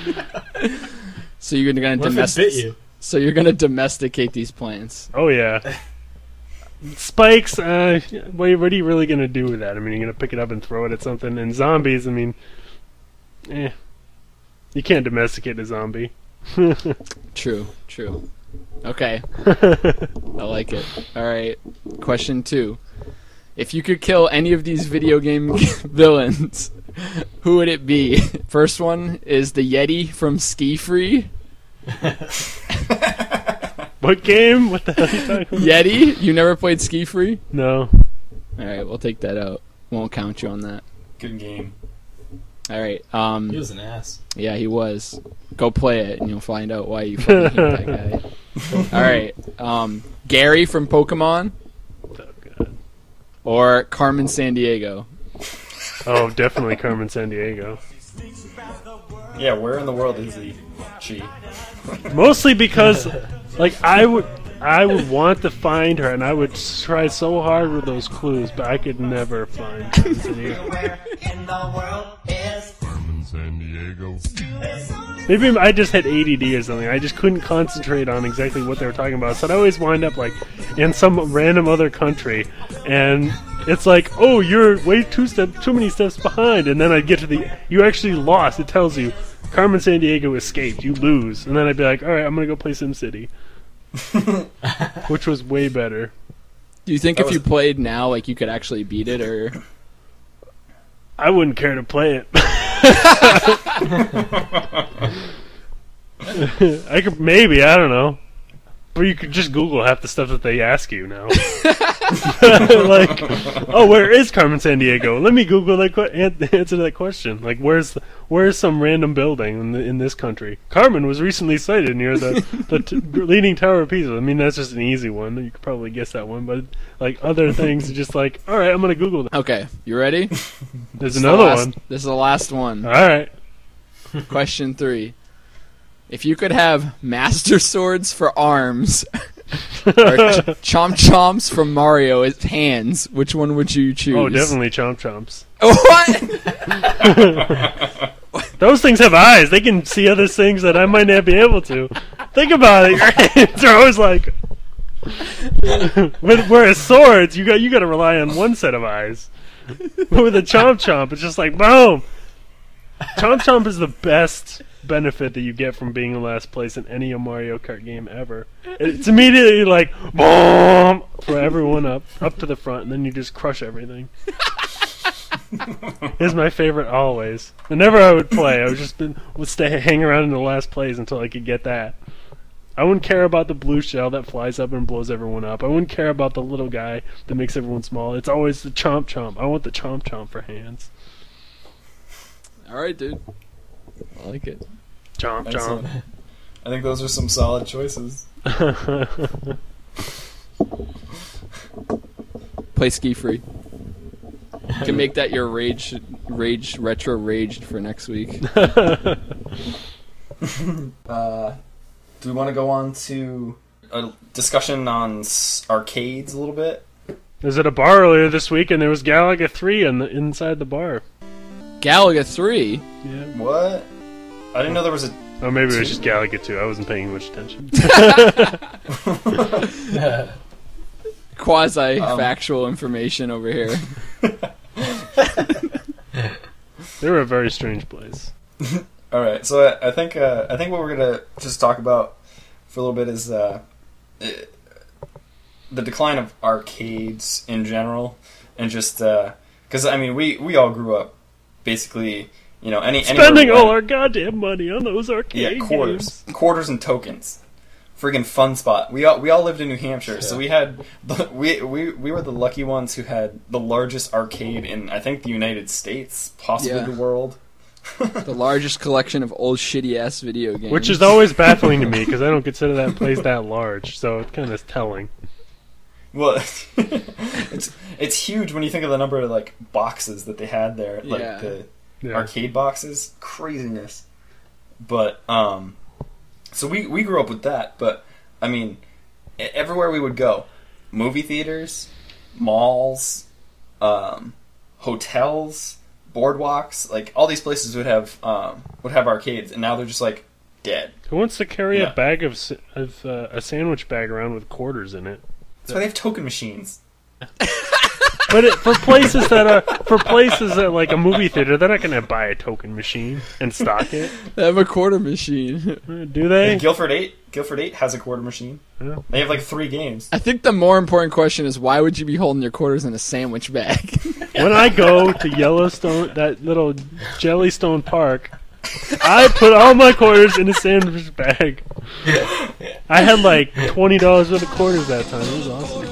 Speaker 5: So you're gonna
Speaker 3: What if it bit
Speaker 5: domestic.
Speaker 3: you?
Speaker 5: So you're gonna domesticate these plants.
Speaker 4: Oh yeah. Spikes. Uh, what, what are you really gonna do with that? I mean, you're gonna pick it up and throw it at something. And zombies. I mean, eh. You can't domesticate a zombie.
Speaker 5: True, true. Okay, I like it. All right, question two. If you could kill any of these video game villains, who would it be? First one is the Yeti from Ski Free.
Speaker 4: What game? What the hell are you talking about?
Speaker 5: Yeti? You never played Ski Free?
Speaker 4: No.
Speaker 5: All right, we'll take that out. Won't count you on that.
Speaker 2: good game.
Speaker 5: All right. Um,
Speaker 3: He was an ass.
Speaker 5: yeah, he was. Go play it, and you'll find out why you fucking hate that guy. All right. Um, Gary from Pokemon
Speaker 4: Oh, God.
Speaker 5: or Carmen Sandiego.
Speaker 4: Oh, definitely Carmen Sandiego.
Speaker 2: Yeah, where in the world is he? She.
Speaker 4: Mostly because, like, I would, I would want to find her, and I would try so hard with those clues, but I could never find Carmen Sandiego.
Speaker 6: Where in the world is
Speaker 7: San Diego.
Speaker 4: Maybe I just had A D D or something. I just couldn't concentrate on exactly what they were talking about. So I'd always wind up like in some random other country, and it's like, oh, you're way two steps, too many steps behind, and then I'd get to the, you actually lost. It tells you, Carmen Sandiego escaped. You lose, and then I'd be like, all right, I'm gonna go play SimCity, which was way better.
Speaker 5: Do you think
Speaker 2: That
Speaker 5: if you
Speaker 2: was-
Speaker 5: played now, like you could actually beat it, or
Speaker 4: I wouldn't care to play it. I could maybe, I don't know. Or you could just Google half the stuff that they ask you now. Like, oh, where is Carmen Sandiego? Let me Google that que- an- answer that question. Like, where's the, where's some random building in, the, in this country? Carmen was recently sighted near the the t- leaning tower of Pisa. I mean, that's just an easy one. You could probably guess that one, but like other things, are just like, all right, I'm gonna Google that.
Speaker 5: okay? You ready?
Speaker 4: There's
Speaker 5: This is the
Speaker 4: another
Speaker 5: last-
Speaker 4: one.
Speaker 5: This is the last one.
Speaker 4: All right.
Speaker 5: Question three: if you could have Master Swords for arms or ch- Chomp Chomps from Mario as hands, which one would you choose?
Speaker 4: Oh, definitely Chomp Chomps.
Speaker 5: What?
Speaker 4: Those things have eyes. They can see other things that I might not be able to. Think about it. Your hands are always like. With, whereas swords, you got you got to rely on one set of eyes. But with a Chomp Chomp, it's just like boom. Chomp Chomp is the best benefit that you get from being in last place in any Mario Kart game ever. It's immediately like boom, throw everyone up up to the front, and then you just crush everything. Is my favorite always. Whenever I would play, I would just been, would stay hang around in the last place until I could get that. I wouldn't care about the blue shell that flies up and blows everyone up. I wouldn't care about the little guy that makes everyone small. It's always the Chomp Chomp. I want the Chomp Chomp for hands.
Speaker 5: All right, dude. I like it.
Speaker 4: Chomp
Speaker 2: Excellent.
Speaker 4: Chomp.
Speaker 2: I think those are some solid choices.
Speaker 5: Play ski free. You can make that your rage, rage retro raged for next week.
Speaker 2: Uh, do we want to go on to a discussion on s- arcades a little bit?
Speaker 4: I was at a bar earlier this week, and there was Galaga three in the, inside the bar.
Speaker 5: Galaga three.
Speaker 4: Yeah.
Speaker 2: What? I didn't know there was a.
Speaker 4: Oh, maybe it was just Galaga two. I wasn't paying much attention.
Speaker 5: Quasi factual information over here.
Speaker 4: They were a very strange place.
Speaker 2: All right, so I, I think uh, I think what we're gonna just talk about for a little bit is uh, it, the decline of arcades in general, and just because I mean we, we all grew up basically, you know, any
Speaker 4: Spending
Speaker 2: anywhere we
Speaker 4: all
Speaker 2: went-
Speaker 4: our goddamn money on those arcade
Speaker 2: yeah quarters
Speaker 4: games.
Speaker 2: quarters and tokens. Friggin' fun spot. We all we all lived in New Hampshire, so we had the, we, we we were the lucky ones who had the largest arcade in I think the United States, possibly
Speaker 5: Yeah.
Speaker 2: the world.
Speaker 5: The largest collection of old shitty ass video games.
Speaker 4: Which is always baffling to me, because I don't consider that place that large, so it's kind of telling.
Speaker 2: Well, it's it's huge when you think of the number of like boxes that they had there, like
Speaker 5: Yeah.
Speaker 2: the
Speaker 4: Yeah.
Speaker 2: arcade boxes, craziness. But um, so we we grew up with that. But I mean, e- everywhere we would go, movie theaters, malls, um, hotels, boardwalks, like all these places would have um would have arcades, and now they're just like dead.
Speaker 4: Who wants to carry
Speaker 2: Yeah.
Speaker 4: a bag of, sa- of uh, a sandwich bag around with quarters in it?
Speaker 2: That's why they have token machines.
Speaker 4: But it, for places that are for places that like a movie theater, they're not going to buy a token machine and stock it,
Speaker 5: They have a quarter machine.
Speaker 4: Uh, do they?
Speaker 2: And Guilford Eight, Guilford Eight has a quarter machine.
Speaker 4: Yeah.
Speaker 2: They have like three games.
Speaker 5: I think the more important question is why would you be holding your quarters in a sandwich bag?
Speaker 4: When I go to Yellowstone, that little Jellystone Park, I put all my quarters in a sandwich bag. I had like twenty dollars worth of quarters that time. It was awesome.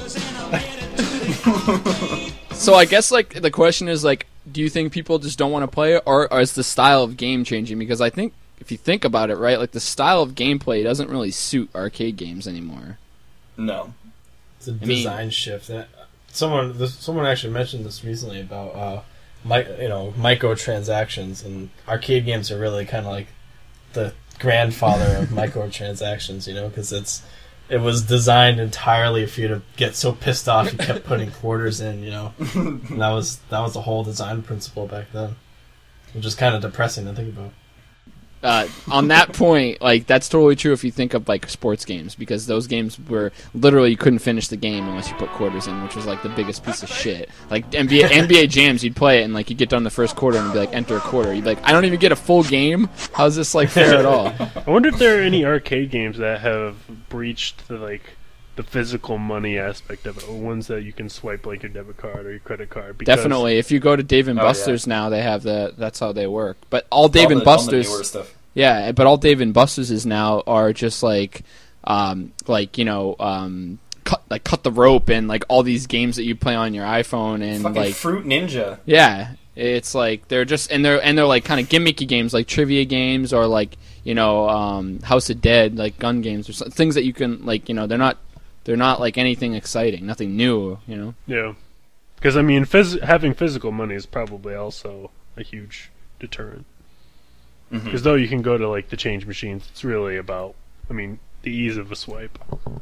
Speaker 5: So I guess like the question is like, do you think people just don't want to play it, or, or is the style of game changing? Because I think if you think about it, right, like the style of gameplay doesn't really suit arcade games anymore.
Speaker 2: No.
Speaker 3: It's a
Speaker 5: mean-
Speaker 3: design shift. That someone this, someone actually mentioned this recently about uh, mi- you know microtransactions, and arcade games are really kind of like the grandfather of microtransactions. You know, because it's it was designed entirely for you to get so pissed off you kept putting quarters in. You know, and that was that was the whole design principle back then, which is kind of depressing to think about.
Speaker 5: uh, on that point, like that's totally true if you think of like sports games, because those games were literally you couldn't finish the game unless you put quarters in, which was like the biggest piece of shit. Like N B A, N B A jams, you'd play it and like you get done the first quarter and it'd be like enter a quarter. You'd be like, I don't even get a full game. How's this like fair at all?
Speaker 4: I wonder if there are any arcade games that have breached the like the physical money aspect of it, or ones that you can swipe like your debit card or your credit card. Because
Speaker 5: Definitely, if you go to Dave and
Speaker 2: Oh,
Speaker 5: Buster's now, they have the. That's how they work. But all Dave
Speaker 2: all
Speaker 5: and
Speaker 2: the, all the
Speaker 5: Buster's,
Speaker 2: newer stuff.
Speaker 5: yeah. But all Dave and Buster's is now are just like, um, like you know, um, cut like cut the rope and like all these games that you play on your iPhone and
Speaker 2: Fucking
Speaker 5: like
Speaker 2: Fruit Ninja.
Speaker 5: yeah, it's like they're just and they're and they're like kind of gimmicky games like trivia games or like you know, um, House of Dead like gun games or some, things that you can like you know they're not. They're not like anything exciting, nothing new, you know.
Speaker 4: Yeah, because I mean, phys- having physical money is probably also a huge deterrent.
Speaker 2: Mhm.
Speaker 4: Because though you can go to like the change machines, it's really about, I mean, the ease of a swipe.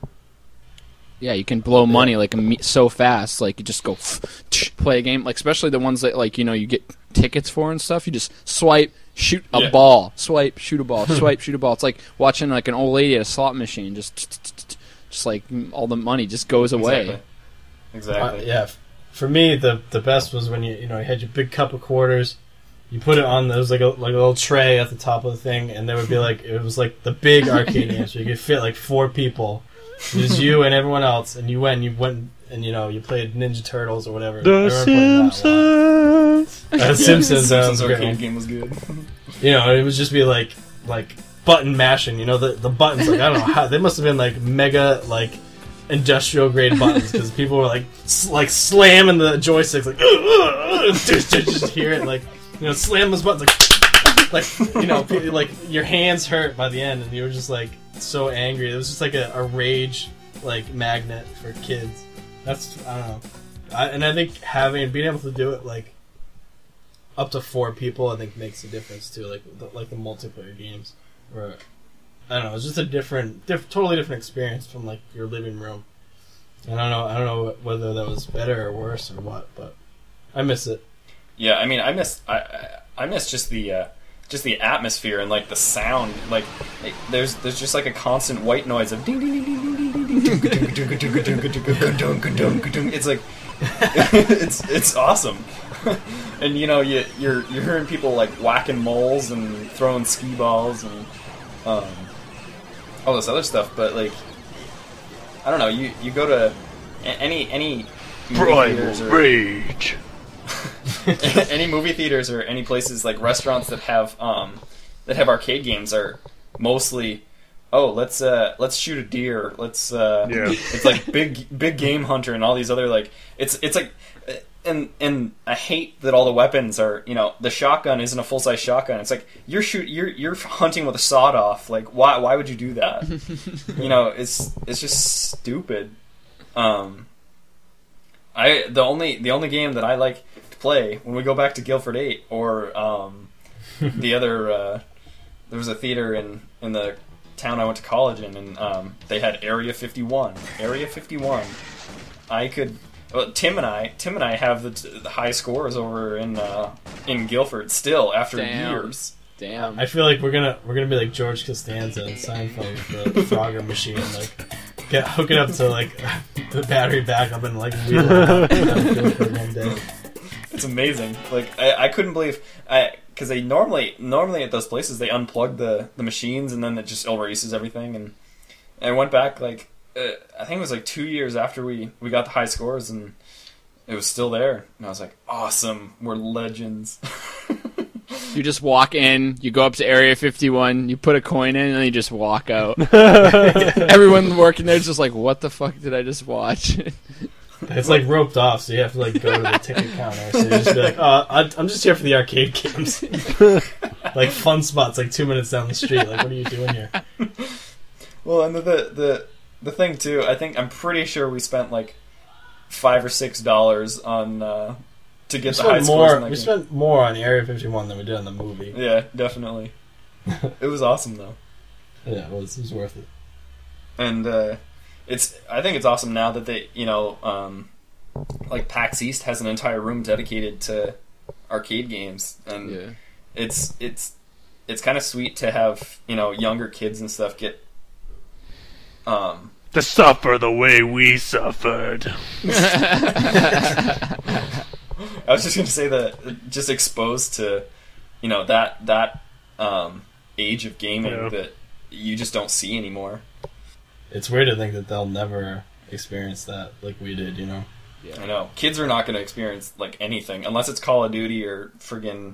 Speaker 5: Yeah, you can blow money like imme- so fast, like you just go play a game, like especially the ones that like you know you get tickets for and stuff. You just swipe, shoot a
Speaker 2: Yeah.
Speaker 5: ball, swipe, shoot a ball, swipe, shoot a ball. It's like watching like an old lady at a slot machine, just just like all the money just goes away.
Speaker 2: Exactly. Exactly.
Speaker 3: Uh, yeah, f- for me the the best was when you you know you had your big cup of quarters, you put it on there was like a like a little tray at the top of the thing, and there would be like it was like the big arcade game, so you could fit like four people, it was you and everyone else, and you went and you went and you know you played Ninja Turtles or whatever. I
Speaker 4: The
Speaker 3: remember playing that a lot.
Speaker 4: Simpsons.
Speaker 3: Uh,
Speaker 2: Yeah,
Speaker 3: Simpsons,
Speaker 2: the
Speaker 3: uh,
Speaker 2: Simpsons
Speaker 3: was great.
Speaker 2: arcade game was good.
Speaker 3: You know, it would just be like like button mashing. You know, the the buttons like I don't know how they must have been like mega like industrial grade buttons because people were like s- like slamming the joysticks like just, just hear it like you know slam those buttons like like you know pe- like your hands hurt by the end and you were just like so angry. It was just like a, a rage like magnet for kids. That's I don't know, I, and I think having being able to do it like up to four people, I think makes a difference too. Like the, like the multiplayer games, where I don't know, it's just a different, diff, totally different experience from like your living room. And I don't know, I don't know whether that was better or worse or what, but I miss it.
Speaker 2: Yeah, I mean, I miss I I, I miss just the uh, just the atmosphere and like the sound. Like it, there's there's just like a constant white noise of ding ding ding ding ding ding ding ding. It's like it's it's awesome. And you know you you're you're hearing people like whacking moles and throwing ski balls and um, all this other stuff. But like I don't know, you you go to a- any any movie theaters or
Speaker 4: Rage.
Speaker 2: any movie theaters or any places like restaurants that have um, that have arcade games are mostly oh let's uh, let's shoot a deer, let's uh,
Speaker 4: Yeah.
Speaker 2: it's like big big game hunter and all these other like it's it's like and and I hate that all the weapons are you know the shotgun isn't a full size shotgun. It's like you're shoot you're you're hunting with a sawed off. Like why why would you do that? You know it's it's just stupid. Um, I the only the only game that I like to play when we go back to Guilford eight or um, the other uh, there was a theater in in the town I went to college in and um, they had Area fifty-one. Area fifty-one. I could well, Tim and I Tim and I have the, the high scores over in uh, in Guilford still after
Speaker 5: Damn.
Speaker 2: years.
Speaker 5: Damn.
Speaker 3: I feel like we're gonna we're gonna be like George Costanza in Seinfeld with the Frogger machine, like get hook it up to like the battery backup and like wheel it out for one day.
Speaker 2: It's amazing. Like I, I couldn't believe I because they normally normally at those places they unplug the, the machines and then it just erases everything and, and I went back like uh, I think it was like two years after we, we got the high scores and it was still there and I was like awesome, we're legends.
Speaker 5: You just walk in, you go up to Area fifty-one, you put a coin in, and then you just walk out. Everyone working there is just like, what the fuck did I just watch?
Speaker 3: It's like roped off, so you have to like go to the ticket counter. So you just be like, "Oh, I- I'm just here for the arcade games." Like fun spots, like two minutes down the street. Like, what are you doing here?
Speaker 2: Well, and the, the the the thing too, I think I'm pretty sure we spent like five or six dollars on uh, to
Speaker 3: We
Speaker 2: get the high
Speaker 3: spent
Speaker 2: scores.
Speaker 3: more.
Speaker 2: in that
Speaker 3: We
Speaker 2: game.
Speaker 3: spent more on the Area fifty-one than we did on the movie.
Speaker 2: Yeah, definitely. It was awesome though.
Speaker 3: Yeah, it was, it was worth it.
Speaker 2: And uh, it's I think it's awesome now that they you know um, like PAX East has an entire room dedicated to arcade games and
Speaker 5: Yeah.
Speaker 2: it's it's it's kind of sweet to have, you know, younger kids and stuff get um
Speaker 4: To suffer the way we suffered.
Speaker 2: I was just going to say that just exposed to, you know, that that um, age of gaming
Speaker 4: Yeah.
Speaker 2: that you just don't see anymore.
Speaker 3: It's weird to think that they'll never experience that like we did, you know.
Speaker 2: I know kids are not going to experience like anything unless it's Call of Duty or friggin'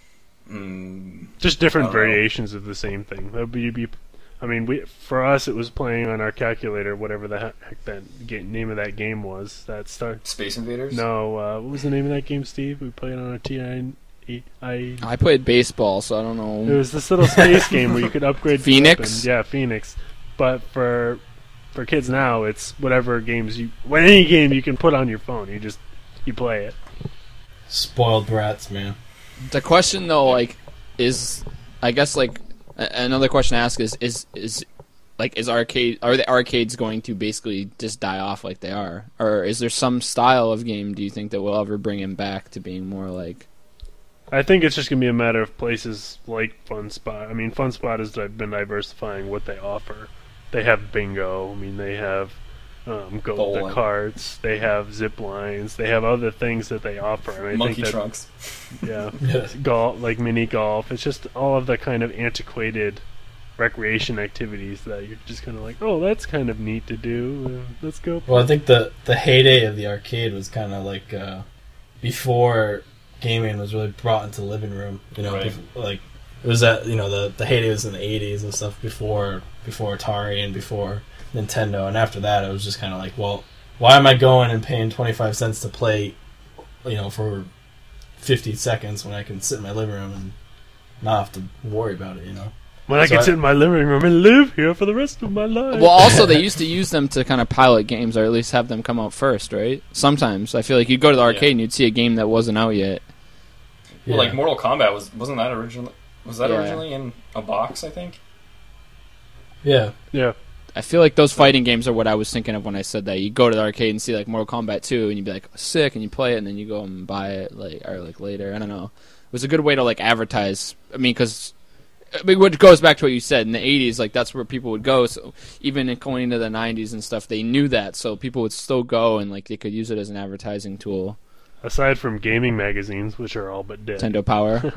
Speaker 2: mm,
Speaker 4: Just different
Speaker 2: I don't know.
Speaker 4: variations of the same thing. That would be, be, I mean, we for us it was playing on our calculator, whatever the heck that ga- name of that game was. That start.
Speaker 2: Space Invaders.
Speaker 4: No, uh, what was the name of that game, Steve? We played on a T I. I
Speaker 5: I played baseball, so I don't
Speaker 4: It
Speaker 5: know.
Speaker 4: was this little space game where you could upgrade
Speaker 5: Phoenix?
Speaker 4: weapons. Yeah, Phoenix. But for for kids now, it's whatever games you, when any game you can put on your phone, you just you play it.
Speaker 3: Spoiled brats, man.
Speaker 5: The question though, like, is I guess like a- another question to ask is is is like is arcade are the arcades going to basically just die off like they are, or is there some style of game do you think that will ever bring him back to being more like?
Speaker 4: I think it's just gonna be a matter of places like FunSpot. I mean, FunSpot has di- been diversifying what they offer. They have bingo. I mean, they have um, go the
Speaker 2: Bowling.
Speaker 4: carts. They have zip lines. They have other things that they offer. And I
Speaker 2: Monkey
Speaker 4: think that,
Speaker 2: Trunks.
Speaker 4: Yeah,
Speaker 3: Yeah.
Speaker 4: golf, like mini golf. It's just all of the kind of antiquated recreation activities that you're just kind of like, oh, that's kind of neat to do. Uh, let's go.
Speaker 3: Well, I think the the heyday of the arcade was kind of like uh, before gaming was really brought into the living room. You know,
Speaker 2: Right.
Speaker 3: bef- like it was that you know the the heyday was in the eighties and stuff before before Atari and before Nintendo, and after that it was just kind of like, well, why am I going and paying twenty-five cents to play, you know, for fifty seconds when I can sit in my living room and not have to worry about it, you know?
Speaker 4: When I
Speaker 3: So
Speaker 4: can
Speaker 3: I-
Speaker 4: sit in my living room and live here for the rest of my life.
Speaker 5: Well, also they used to use them to kind of pilot games, or at least have them come out first, right? Sometimes I feel like you'd go to the arcade
Speaker 2: Yeah.
Speaker 5: and you'd see a game that wasn't out yet.
Speaker 2: Well,
Speaker 3: Yeah.
Speaker 2: like Mortal Kombat was wasn't that originally was that
Speaker 5: Yeah.
Speaker 2: originally in a box? I think.
Speaker 3: Yeah.
Speaker 4: yeah.
Speaker 5: I feel like those fighting games are what I was thinking of when I said that. You go to the arcade and see like Mortal Kombat two, and you'd be like sick, and you play it, and then you go and buy it like or like later. I don't know. It was a good way to like advertise. I mean, because I mean, what goes back to what you said in the eighties, like that's where people would go. So even in going into the nineties and stuff, they knew that, so people would still go and like they could use it as an advertising tool.
Speaker 4: Aside from gaming magazines, which are all but dead.
Speaker 5: Nintendo Power.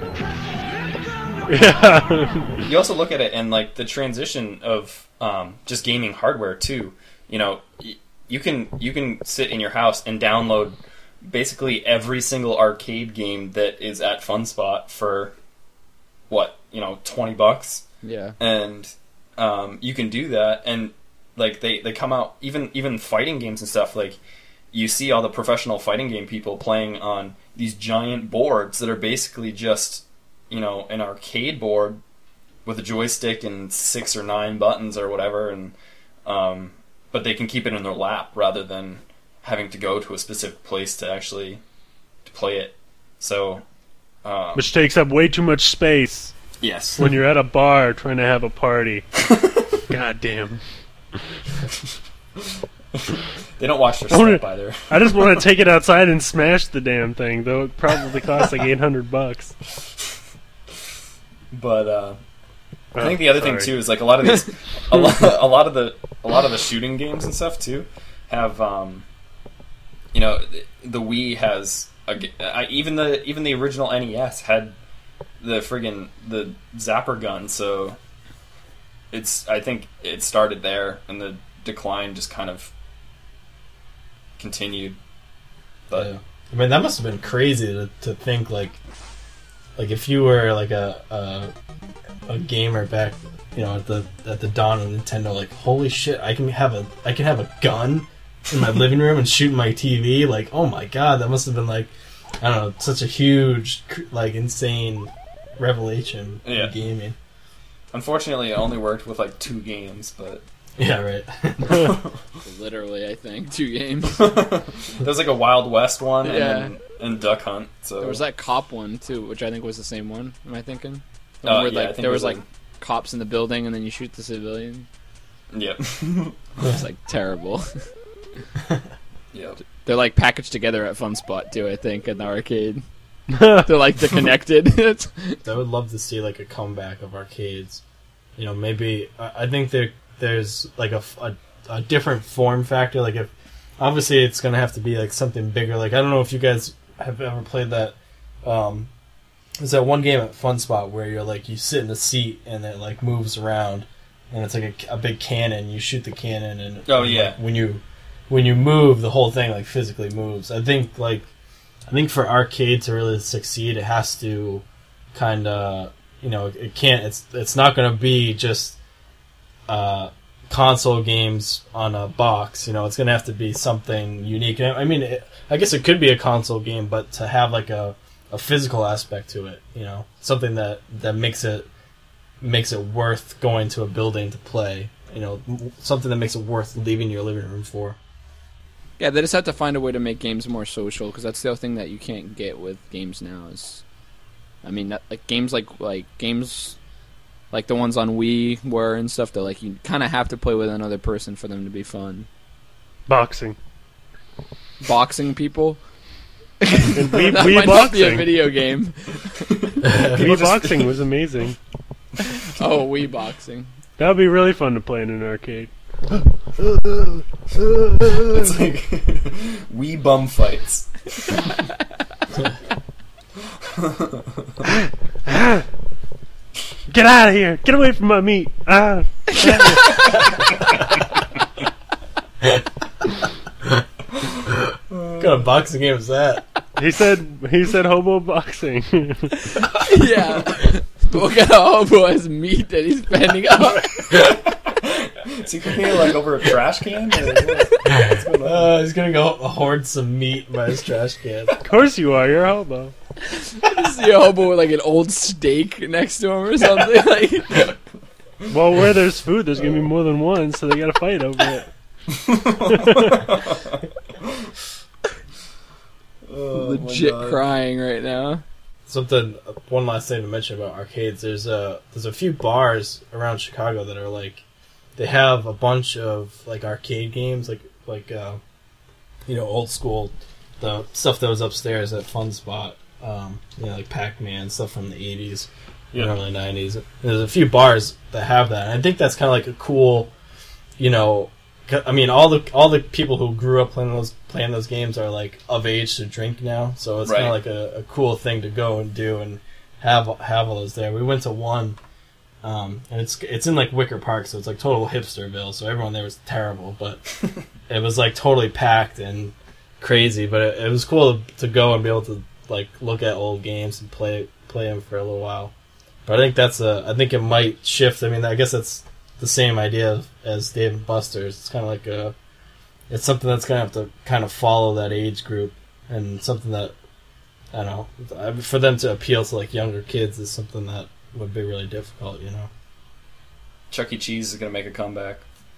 Speaker 4: Yeah.
Speaker 2: You also look at it and like the transition of um, just gaming hardware too. You know, y- you can you can sit in your house and download basically every single arcade game that is at FunSpot for what, you know, twenty bucks,
Speaker 5: Yeah.
Speaker 2: and um, you can do that. And like they, they come out even even fighting games and stuff. Like you see all the professional fighting game people playing on these giant boards that are basically just, you know, an arcade board with a joystick and six or nine buttons or whatever, and um, but they can keep it in their lap rather than having to go to a specific place to actually to play it. So, um,
Speaker 4: Which takes up way too much space
Speaker 2: yes,
Speaker 4: when you're at a bar trying to have a party. God damn.
Speaker 2: they don't watch their
Speaker 4: I wanna-
Speaker 2: step either.
Speaker 4: I just want to take it outside and smash the damn thing, though it probably costs like eight hundred bucks.
Speaker 2: But uh, I
Speaker 4: Oh,
Speaker 2: think the other
Speaker 4: sorry.
Speaker 2: thing too is like a lot of these, a lot, a lot of the, a lot of the shooting games and stuff too have, um, you know, the, the Wii has a, g- I, even the even the original N E S had the friggin' the zapper gun, so it's I think it started there and the decline just kind of continued. But
Speaker 3: Yeah. I mean, that must have been crazy to, to think like, like if you were like a, a a gamer back, you know, at the at the dawn of Nintendo, like holy shit, I can have a I can have a gun in my living room and shoot my T V. Like, oh my god, that must have been like, I don't know, such a huge, like insane revelation
Speaker 2: Yeah.
Speaker 3: in gaming.
Speaker 2: unfortunately, it only worked with like two games, but.
Speaker 3: Yeah, right.
Speaker 5: Literally, I think two games.
Speaker 2: There's like a Wild West one and,
Speaker 5: Yeah.
Speaker 2: then, and Duck Hunt. So
Speaker 5: There was that cop one too, which I think was the same one. Am I thinking? The
Speaker 2: Uh,
Speaker 5: one where,
Speaker 2: yeah, I
Speaker 5: like,
Speaker 2: think
Speaker 5: there
Speaker 2: it
Speaker 5: was
Speaker 2: was
Speaker 5: like cops in the building, and then you shoot the civilian.
Speaker 2: Yep.
Speaker 5: It was like terrible.
Speaker 2: Yep.
Speaker 5: They're like packaged together at FunSpot too. I think in the arcade. They're like they're connected. It's-
Speaker 3: I would love to see like a comeback of arcades. You know, maybe I I think there there's like a, a, a different form factor. Like if obviously it's gonna have to be like something bigger. Like I don't know if you guys have ever played that. Um, there's that one game at Fun Spot where you're like you sit in the seat and it like moves around, and it's like a, a big cannon. You shoot the cannon and
Speaker 2: Oh,
Speaker 3: and,
Speaker 2: yeah.
Speaker 3: like, when you when you move, the whole thing like physically moves. I think like I think for arcade to really succeed, it has to kind of, you know, it can't. It's it's not going to be just uh, console games on a box. You know, it's going to have to be something unique. And I mean, it, I guess it could be a console game, but to have like a, a physical aspect to it, you know, something that, that makes it makes it worth going to a building to play. You know, m- something that makes it worth leaving your living room for.
Speaker 5: yeah, they just have to find a way to make games more social because that's the other thing that you can't get with games now. Is, I mean, that, like games like like games like the ones on Wii were and stuff. That like you kind of have to play with another person for them to be fun.
Speaker 4: Boxing.
Speaker 5: Boxing people.
Speaker 4: And Wii,
Speaker 5: That
Speaker 4: Wii
Speaker 5: might not be a
Speaker 4: boxing.
Speaker 5: video game.
Speaker 4: Wii boxing was amazing.
Speaker 5: Oh, Wii boxing.
Speaker 4: That would be really fun to play in an arcade.
Speaker 2: It's like Wii bum fights.
Speaker 4: Get out of here! Get away from my meat! Ah!
Speaker 3: What kind of boxing game is that?
Speaker 4: He said he said hobo boxing.
Speaker 5: Yeah. What kind of hobo has meat that he's bending up?
Speaker 2: Is he cooking it like over a trash can? Or what? What's going on?
Speaker 3: Uh, he's gonna go hoard some meat by his trash can.
Speaker 4: Of course you are. You're a hobo.
Speaker 5: You see a hobo with like an old steak next to him or something. Like,
Speaker 4: Well, where there's food, there's gonna be more than one, so they gotta fight over it.
Speaker 2: Oh, my
Speaker 5: legit
Speaker 2: God.
Speaker 5: crying right now.
Speaker 3: Something. One last thing to mention about arcades. There's a there's a few bars around Chicago that are like, they have a bunch of like arcade games, like like uh, you know, old school, the stuff that was upstairs at Fun Spot. Um, you know, like Pac-Man stuff from the eighties,
Speaker 2: Yeah.
Speaker 3: early nineties. There's a few bars that have that. And I think that's kind of like a cool, you know. I mean, all the all the people who grew up playing those playing those games are like of age to drink now, so it's kind
Speaker 2: Right.
Speaker 3: of like a, a cool thing to go and do and have have all those there. We went to one, um, and it's it's in like Wicker Park, so it's like total hipsterville. So everyone there was terrible, but it was like totally packed and crazy. But it, it was cool to go and be able to like look at old games and play play them for a little while. But I think that's a I think it might shift. I mean, I guess that's the same idea as Dave and Buster's. It's kind of like a, it's something that's gonna have to kind of follow that age group, and something that, I don't know, for them to appeal to like younger kids is something that would be really difficult, you know.
Speaker 2: Chuck E. Cheese is gonna make a comeback.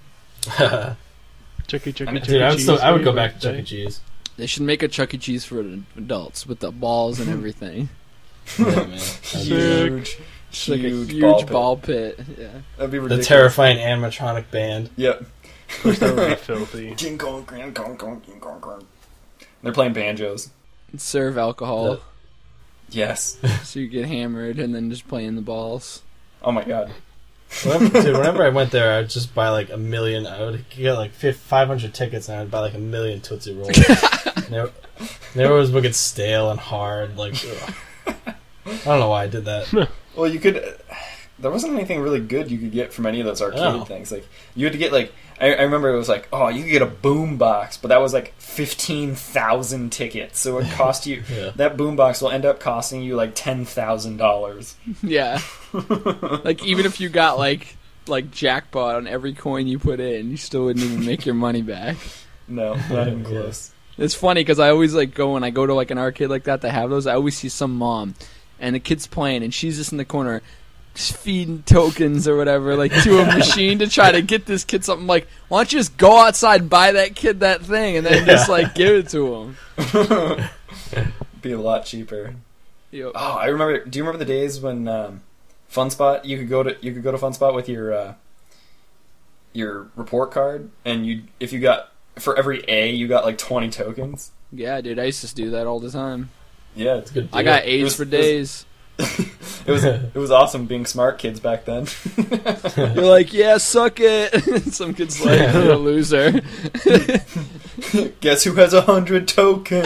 Speaker 4: Chucky, Chucky,
Speaker 2: I mean,
Speaker 4: Chucky
Speaker 3: Dude, I would
Speaker 4: Cheese
Speaker 3: still I would
Speaker 4: for
Speaker 3: go
Speaker 4: your
Speaker 3: back to Chuck E.
Speaker 4: birthday.
Speaker 3: Cheese.
Speaker 5: They should make a Chuck E. Cheese for adults with the balls and everything.
Speaker 3: Yeah, man. That'd be-
Speaker 2: Huge,
Speaker 5: It's like a
Speaker 2: huge,
Speaker 5: huge
Speaker 2: ball,
Speaker 5: ball,
Speaker 2: pit.
Speaker 5: pit. Yeah.
Speaker 2: That'd be
Speaker 3: the
Speaker 2: ridiculous.
Speaker 3: terrifying animatronic band.
Speaker 2: Yep.
Speaker 4: That would be filthy.
Speaker 2: King Kong, King Kong, Kong, King Kong, Kong. They're playing banjos.
Speaker 5: Serve alcohol
Speaker 2: Yes.
Speaker 5: so you get hammered and then just play in the balls.
Speaker 2: Oh my God.
Speaker 3: Whenever, dude, whenever I went there, I'd just buy like a million. I would get like five hundred tickets, and I'd buy like a million Tootsie Rolls. they, were, they always would get stale and hard. Like, ugh. I don't know why I did that.
Speaker 2: Well, you could. There wasn't anything really good you could get from any of those arcade
Speaker 3: Oh.
Speaker 2: things. Like you had to get like. I, I remember it was like, oh, you could get a boom box, but that was like fifteen thousand tickets, so it would cost you.
Speaker 3: Yeah.
Speaker 2: That boom box will end up costing you like ten thousand dollars.
Speaker 5: Yeah. Like even if you got like like jackpot on every coin you put in, you still wouldn't even make your money back.
Speaker 2: No, not even
Speaker 3: Yeah.
Speaker 2: close.
Speaker 5: It's funny because I always like go when I go to like an arcade like that that have those. I always see some mom and the kid's playing and she's just in the corner just feeding tokens or whatever like to a machine to try to get this kid something. Like, why don't you just go outside and buy that kid that thing and then just like give it to him?
Speaker 2: Be a lot cheaper.
Speaker 5: Yo,
Speaker 2: Oh, I remember. Do you remember the days when um, Fun Spot? You could go to you could go to Fun Spot with your uh, your report card, and you if you got for every A, you got like twenty tokens.
Speaker 5: yeah, dude, I used to do that all the time.
Speaker 2: Yeah,
Speaker 3: It's a good.
Speaker 5: I
Speaker 3: deal.
Speaker 5: got
Speaker 2: It
Speaker 5: A's
Speaker 2: was-
Speaker 5: for
Speaker 2: it was-
Speaker 5: days.
Speaker 2: it was it was awesome being smart kids back then.
Speaker 5: You're like, yeah, suck it. Some kid's like, you're a loser.
Speaker 2: Guess who has a hundred tokens?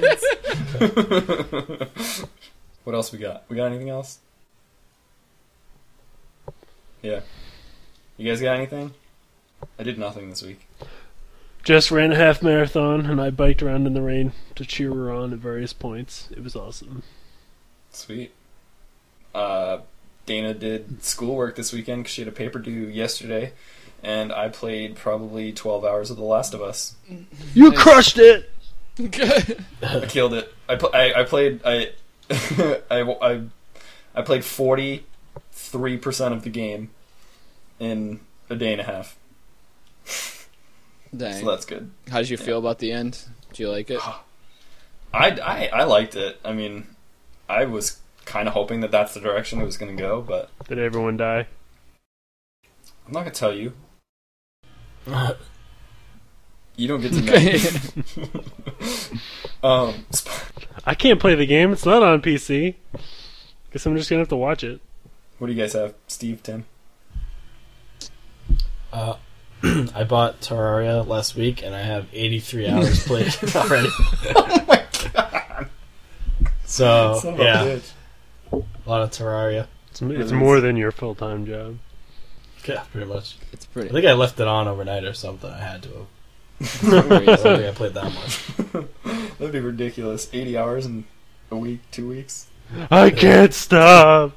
Speaker 2: What else we got? We got anything else? Yeah. You guys got anything? I did nothing this week.
Speaker 4: Just ran a half marathon, and I biked around in the rain to cheer her on at various points. It was awesome.
Speaker 2: Sweet. Uh, Dana did schoolwork this weekend because she had a paper due yesterday, and I played probably twelve hours of The Last of Us.
Speaker 4: You
Speaker 5: Nice.
Speaker 4: crushed it!
Speaker 2: I killed it. I pl- I, I played I, I I I played forty three percent of the game in a day and a half.
Speaker 5: Dang.
Speaker 2: So that's good.
Speaker 5: How did you feel about the end? Do you like it?
Speaker 2: I, I, I liked it. I mean, I was kind of hoping that that's the direction it was going to go, but
Speaker 4: Did everyone die?
Speaker 2: I'm not going to tell you. You don't get to know. um, sp-
Speaker 4: I can't play the game. It's not on P C. Guess I'm just gonna have to watch it.
Speaker 2: what do you guys have? Steve, Tim?
Speaker 3: Uh, I bought Terraria last week, and I have eighty-three hours played already.
Speaker 2: Oh my god.
Speaker 3: So
Speaker 2: Son of a
Speaker 3: yeah,
Speaker 2: bitch.
Speaker 3: a lot of Terraria.
Speaker 4: It's, it's
Speaker 2: is.
Speaker 4: more than your full time job.
Speaker 3: Yeah, pretty much.
Speaker 5: It's
Speaker 3: I
Speaker 5: pretty.
Speaker 3: think I left it on overnight or something. I had to have. I don't
Speaker 5: crazy.
Speaker 3: think I played that much.
Speaker 2: That'd be ridiculous. eighty hours in a week, two weeks.
Speaker 4: I can't stop.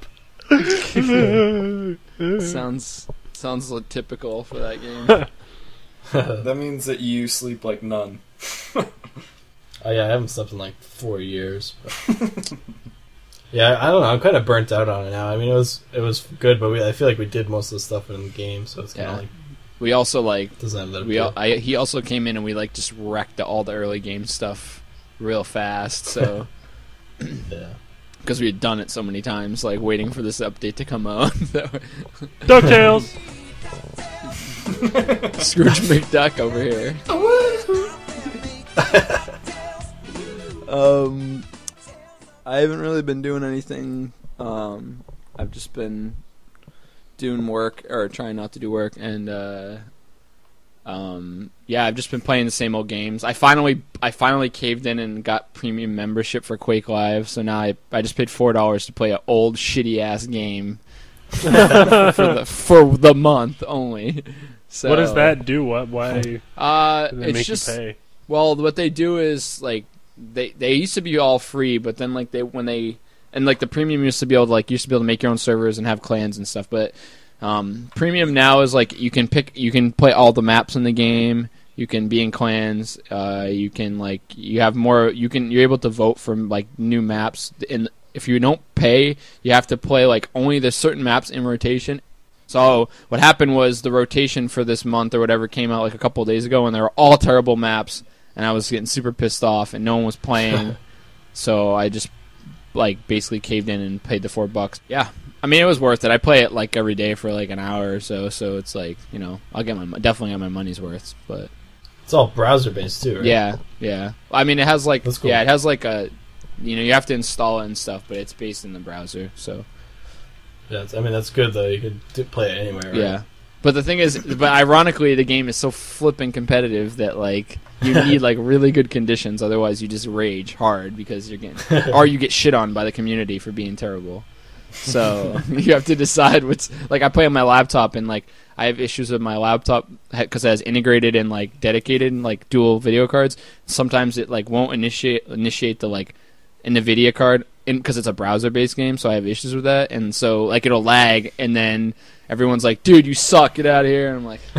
Speaker 5: sounds sounds like typical for that game.
Speaker 2: That means that you sleep like none.
Speaker 3: Oh yeah, I haven't slept in like four years. But yeah, I don't know. I'm kind of burnt out on it now. I mean, it was it was good, but we, I feel like we did most of the stuff in the game, so it's kind of
Speaker 5: Yeah.
Speaker 3: like
Speaker 5: We also like
Speaker 3: doesn't have that.
Speaker 5: we
Speaker 3: appeal.
Speaker 5: al- I, he also came in and we like just wrecked all the early game stuff real fast. So
Speaker 3: yeah.
Speaker 5: because we had done it so many times, like waiting for this update to come out.
Speaker 4: DuckTales.
Speaker 5: Scrooge McDuck over here. um, I haven't really been doing anything. Um, I've just been doing work or trying not to do work, and uh, um, yeah, I've just been playing the same old games. I finally, I finally caved in and got premium membership for Quake Live. So now I, I just paid four dollars to play an old shitty ass game for the for the month only. So,
Speaker 4: What does that do? What? Why
Speaker 5: Uh,
Speaker 4: do they
Speaker 5: it's
Speaker 4: make
Speaker 5: just
Speaker 4: you pay?
Speaker 5: well, what they do is like they they used to be all free, but then like they when they and like the premium used to be able to like you used to be able to make your own servers and have clans and stuff, but um, premium now is like you can pick you can play all the maps in the game, you can be in clans, uh, you can like you have more you can you're able to vote for like new maps. And if you don't pay, you have to play like only the certain maps in rotation. So what happened was the rotation for this month or whatever came out like a couple of days ago, and they were all terrible maps, and I was getting super pissed off, and no one was playing. So I just like basically caved in and paid the four bucks. Yeah, I mean it was worth it. I play it like every day for like an hour or so, so it's like you know I'll get my definitely get my money's worth. But
Speaker 3: It's all browser based too, right?
Speaker 5: yeah, yeah. I mean it has like
Speaker 3: That's cool.
Speaker 5: yeah it has like a you know you have to install it and stuff, but it's based in the browser, so.
Speaker 3: Yeah, it's- I mean that's good though. You could do, play it anywhere. Right?
Speaker 5: Yeah. But the thing is, but ironically, the game is so flipping competitive that like you need like really good conditions. Otherwise, you just rage hard because you're getting, or you get shit on by the community for being terrible. So you have to decide what's like. I play on my laptop, and like I have issues with my laptop because it has integrated and like dedicated and like dual video cards. Sometimes it like won't initiate initiate the like NVIDIA card because it's a browser-based game, so I have issues with that, and so like it'll lag, and then everyone's like, "Dude, you suck! Get out of here!" And I'm like,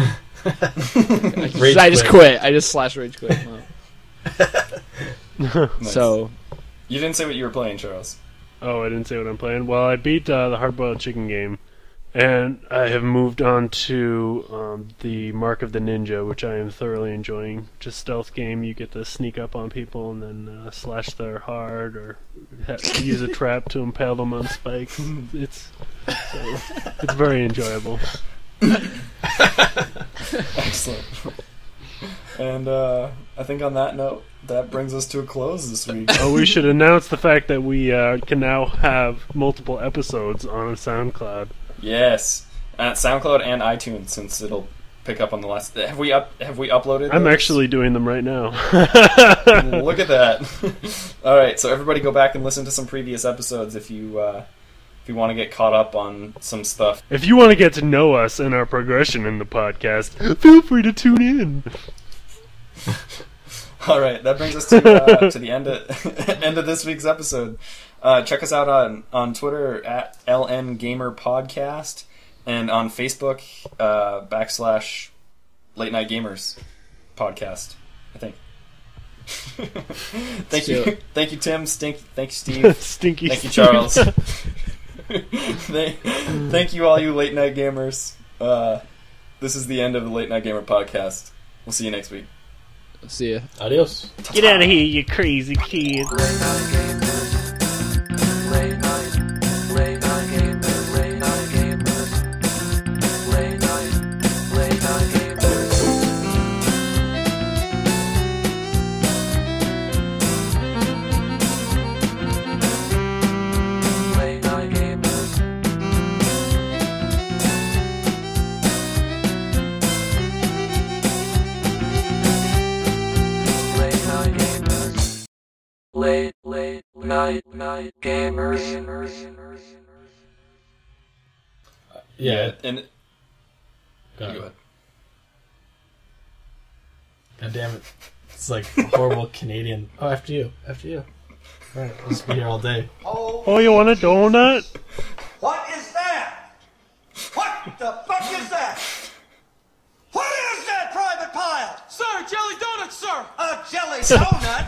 Speaker 5: I, just,
Speaker 3: Rage
Speaker 5: I just
Speaker 3: quit.
Speaker 5: quit. I just slash rage quit. Wow.
Speaker 2: Nice.
Speaker 5: So
Speaker 2: You didn't say what you were playing, Charles.
Speaker 4: Oh, I didn't say what I'm playing. Well, I beat uh, the hard-boiled chicken game, and I have moved on to um, the Mark of the Ninja, which I am thoroughly enjoying. Just stealth game. You get to sneak up on people and then uh, slash their heart, or ha- use a trap to impale them on spikes. It's so, it's very enjoyable.
Speaker 2: Excellent. And uh, I think on that note, that brings us to a close this week.
Speaker 4: Oh, we should announce the fact that we uh, can now have multiple episodes on SoundCloud.
Speaker 2: Yes, at SoundCloud and iTunes, since it'll pick up on the last. Have we up? Have we uploaded?
Speaker 4: I'm
Speaker 2: those?
Speaker 4: actually doing them right now.
Speaker 2: Look at that! All right, so everybody, go back and listen to some previous episodes if you uh, if you want to get caught up on some stuff.
Speaker 4: If you want to get to know us and our progression in the podcast, feel free to tune in.
Speaker 2: All right, that brings us to uh, to the end of end of this week's episode. Uh, check us out on, on Twitter at L N Gamer Podcast and on Facebook uh, backslash Late Night Gamers Podcast. I think. thank
Speaker 5: Still.
Speaker 2: you, thank you, Tim. Stink, thank you, Steve.
Speaker 4: Stinky.
Speaker 2: Thank you,
Speaker 4: Steve.
Speaker 2: Charles. thank, thank you, all you Late Night Gamers. Uh, this is the end of the Late Night Gamer Podcast. We'll see you next week.
Speaker 5: See ya.
Speaker 3: Adios.
Speaker 4: Get out of here, you crazy kids.
Speaker 1: Late night gamers. Late night. Late night gamers. Late night gamers. Late night. Late night gamers. Late night gamers. Late night gamers. Late, late, night, night gamers.
Speaker 3: Yeah.
Speaker 2: and
Speaker 3: Go
Speaker 2: go
Speaker 3: ahead.
Speaker 2: ahead.
Speaker 3: God damn it. It's like a horrible Canadian. Oh, after you. After you. Alright, I'll just be here all day.
Speaker 4: Oh, you want a donut?
Speaker 6: What is that? What the fuck is that? What is that, Private Pile?
Speaker 7: Sir, jelly donuts, sir!
Speaker 6: A jelly donut?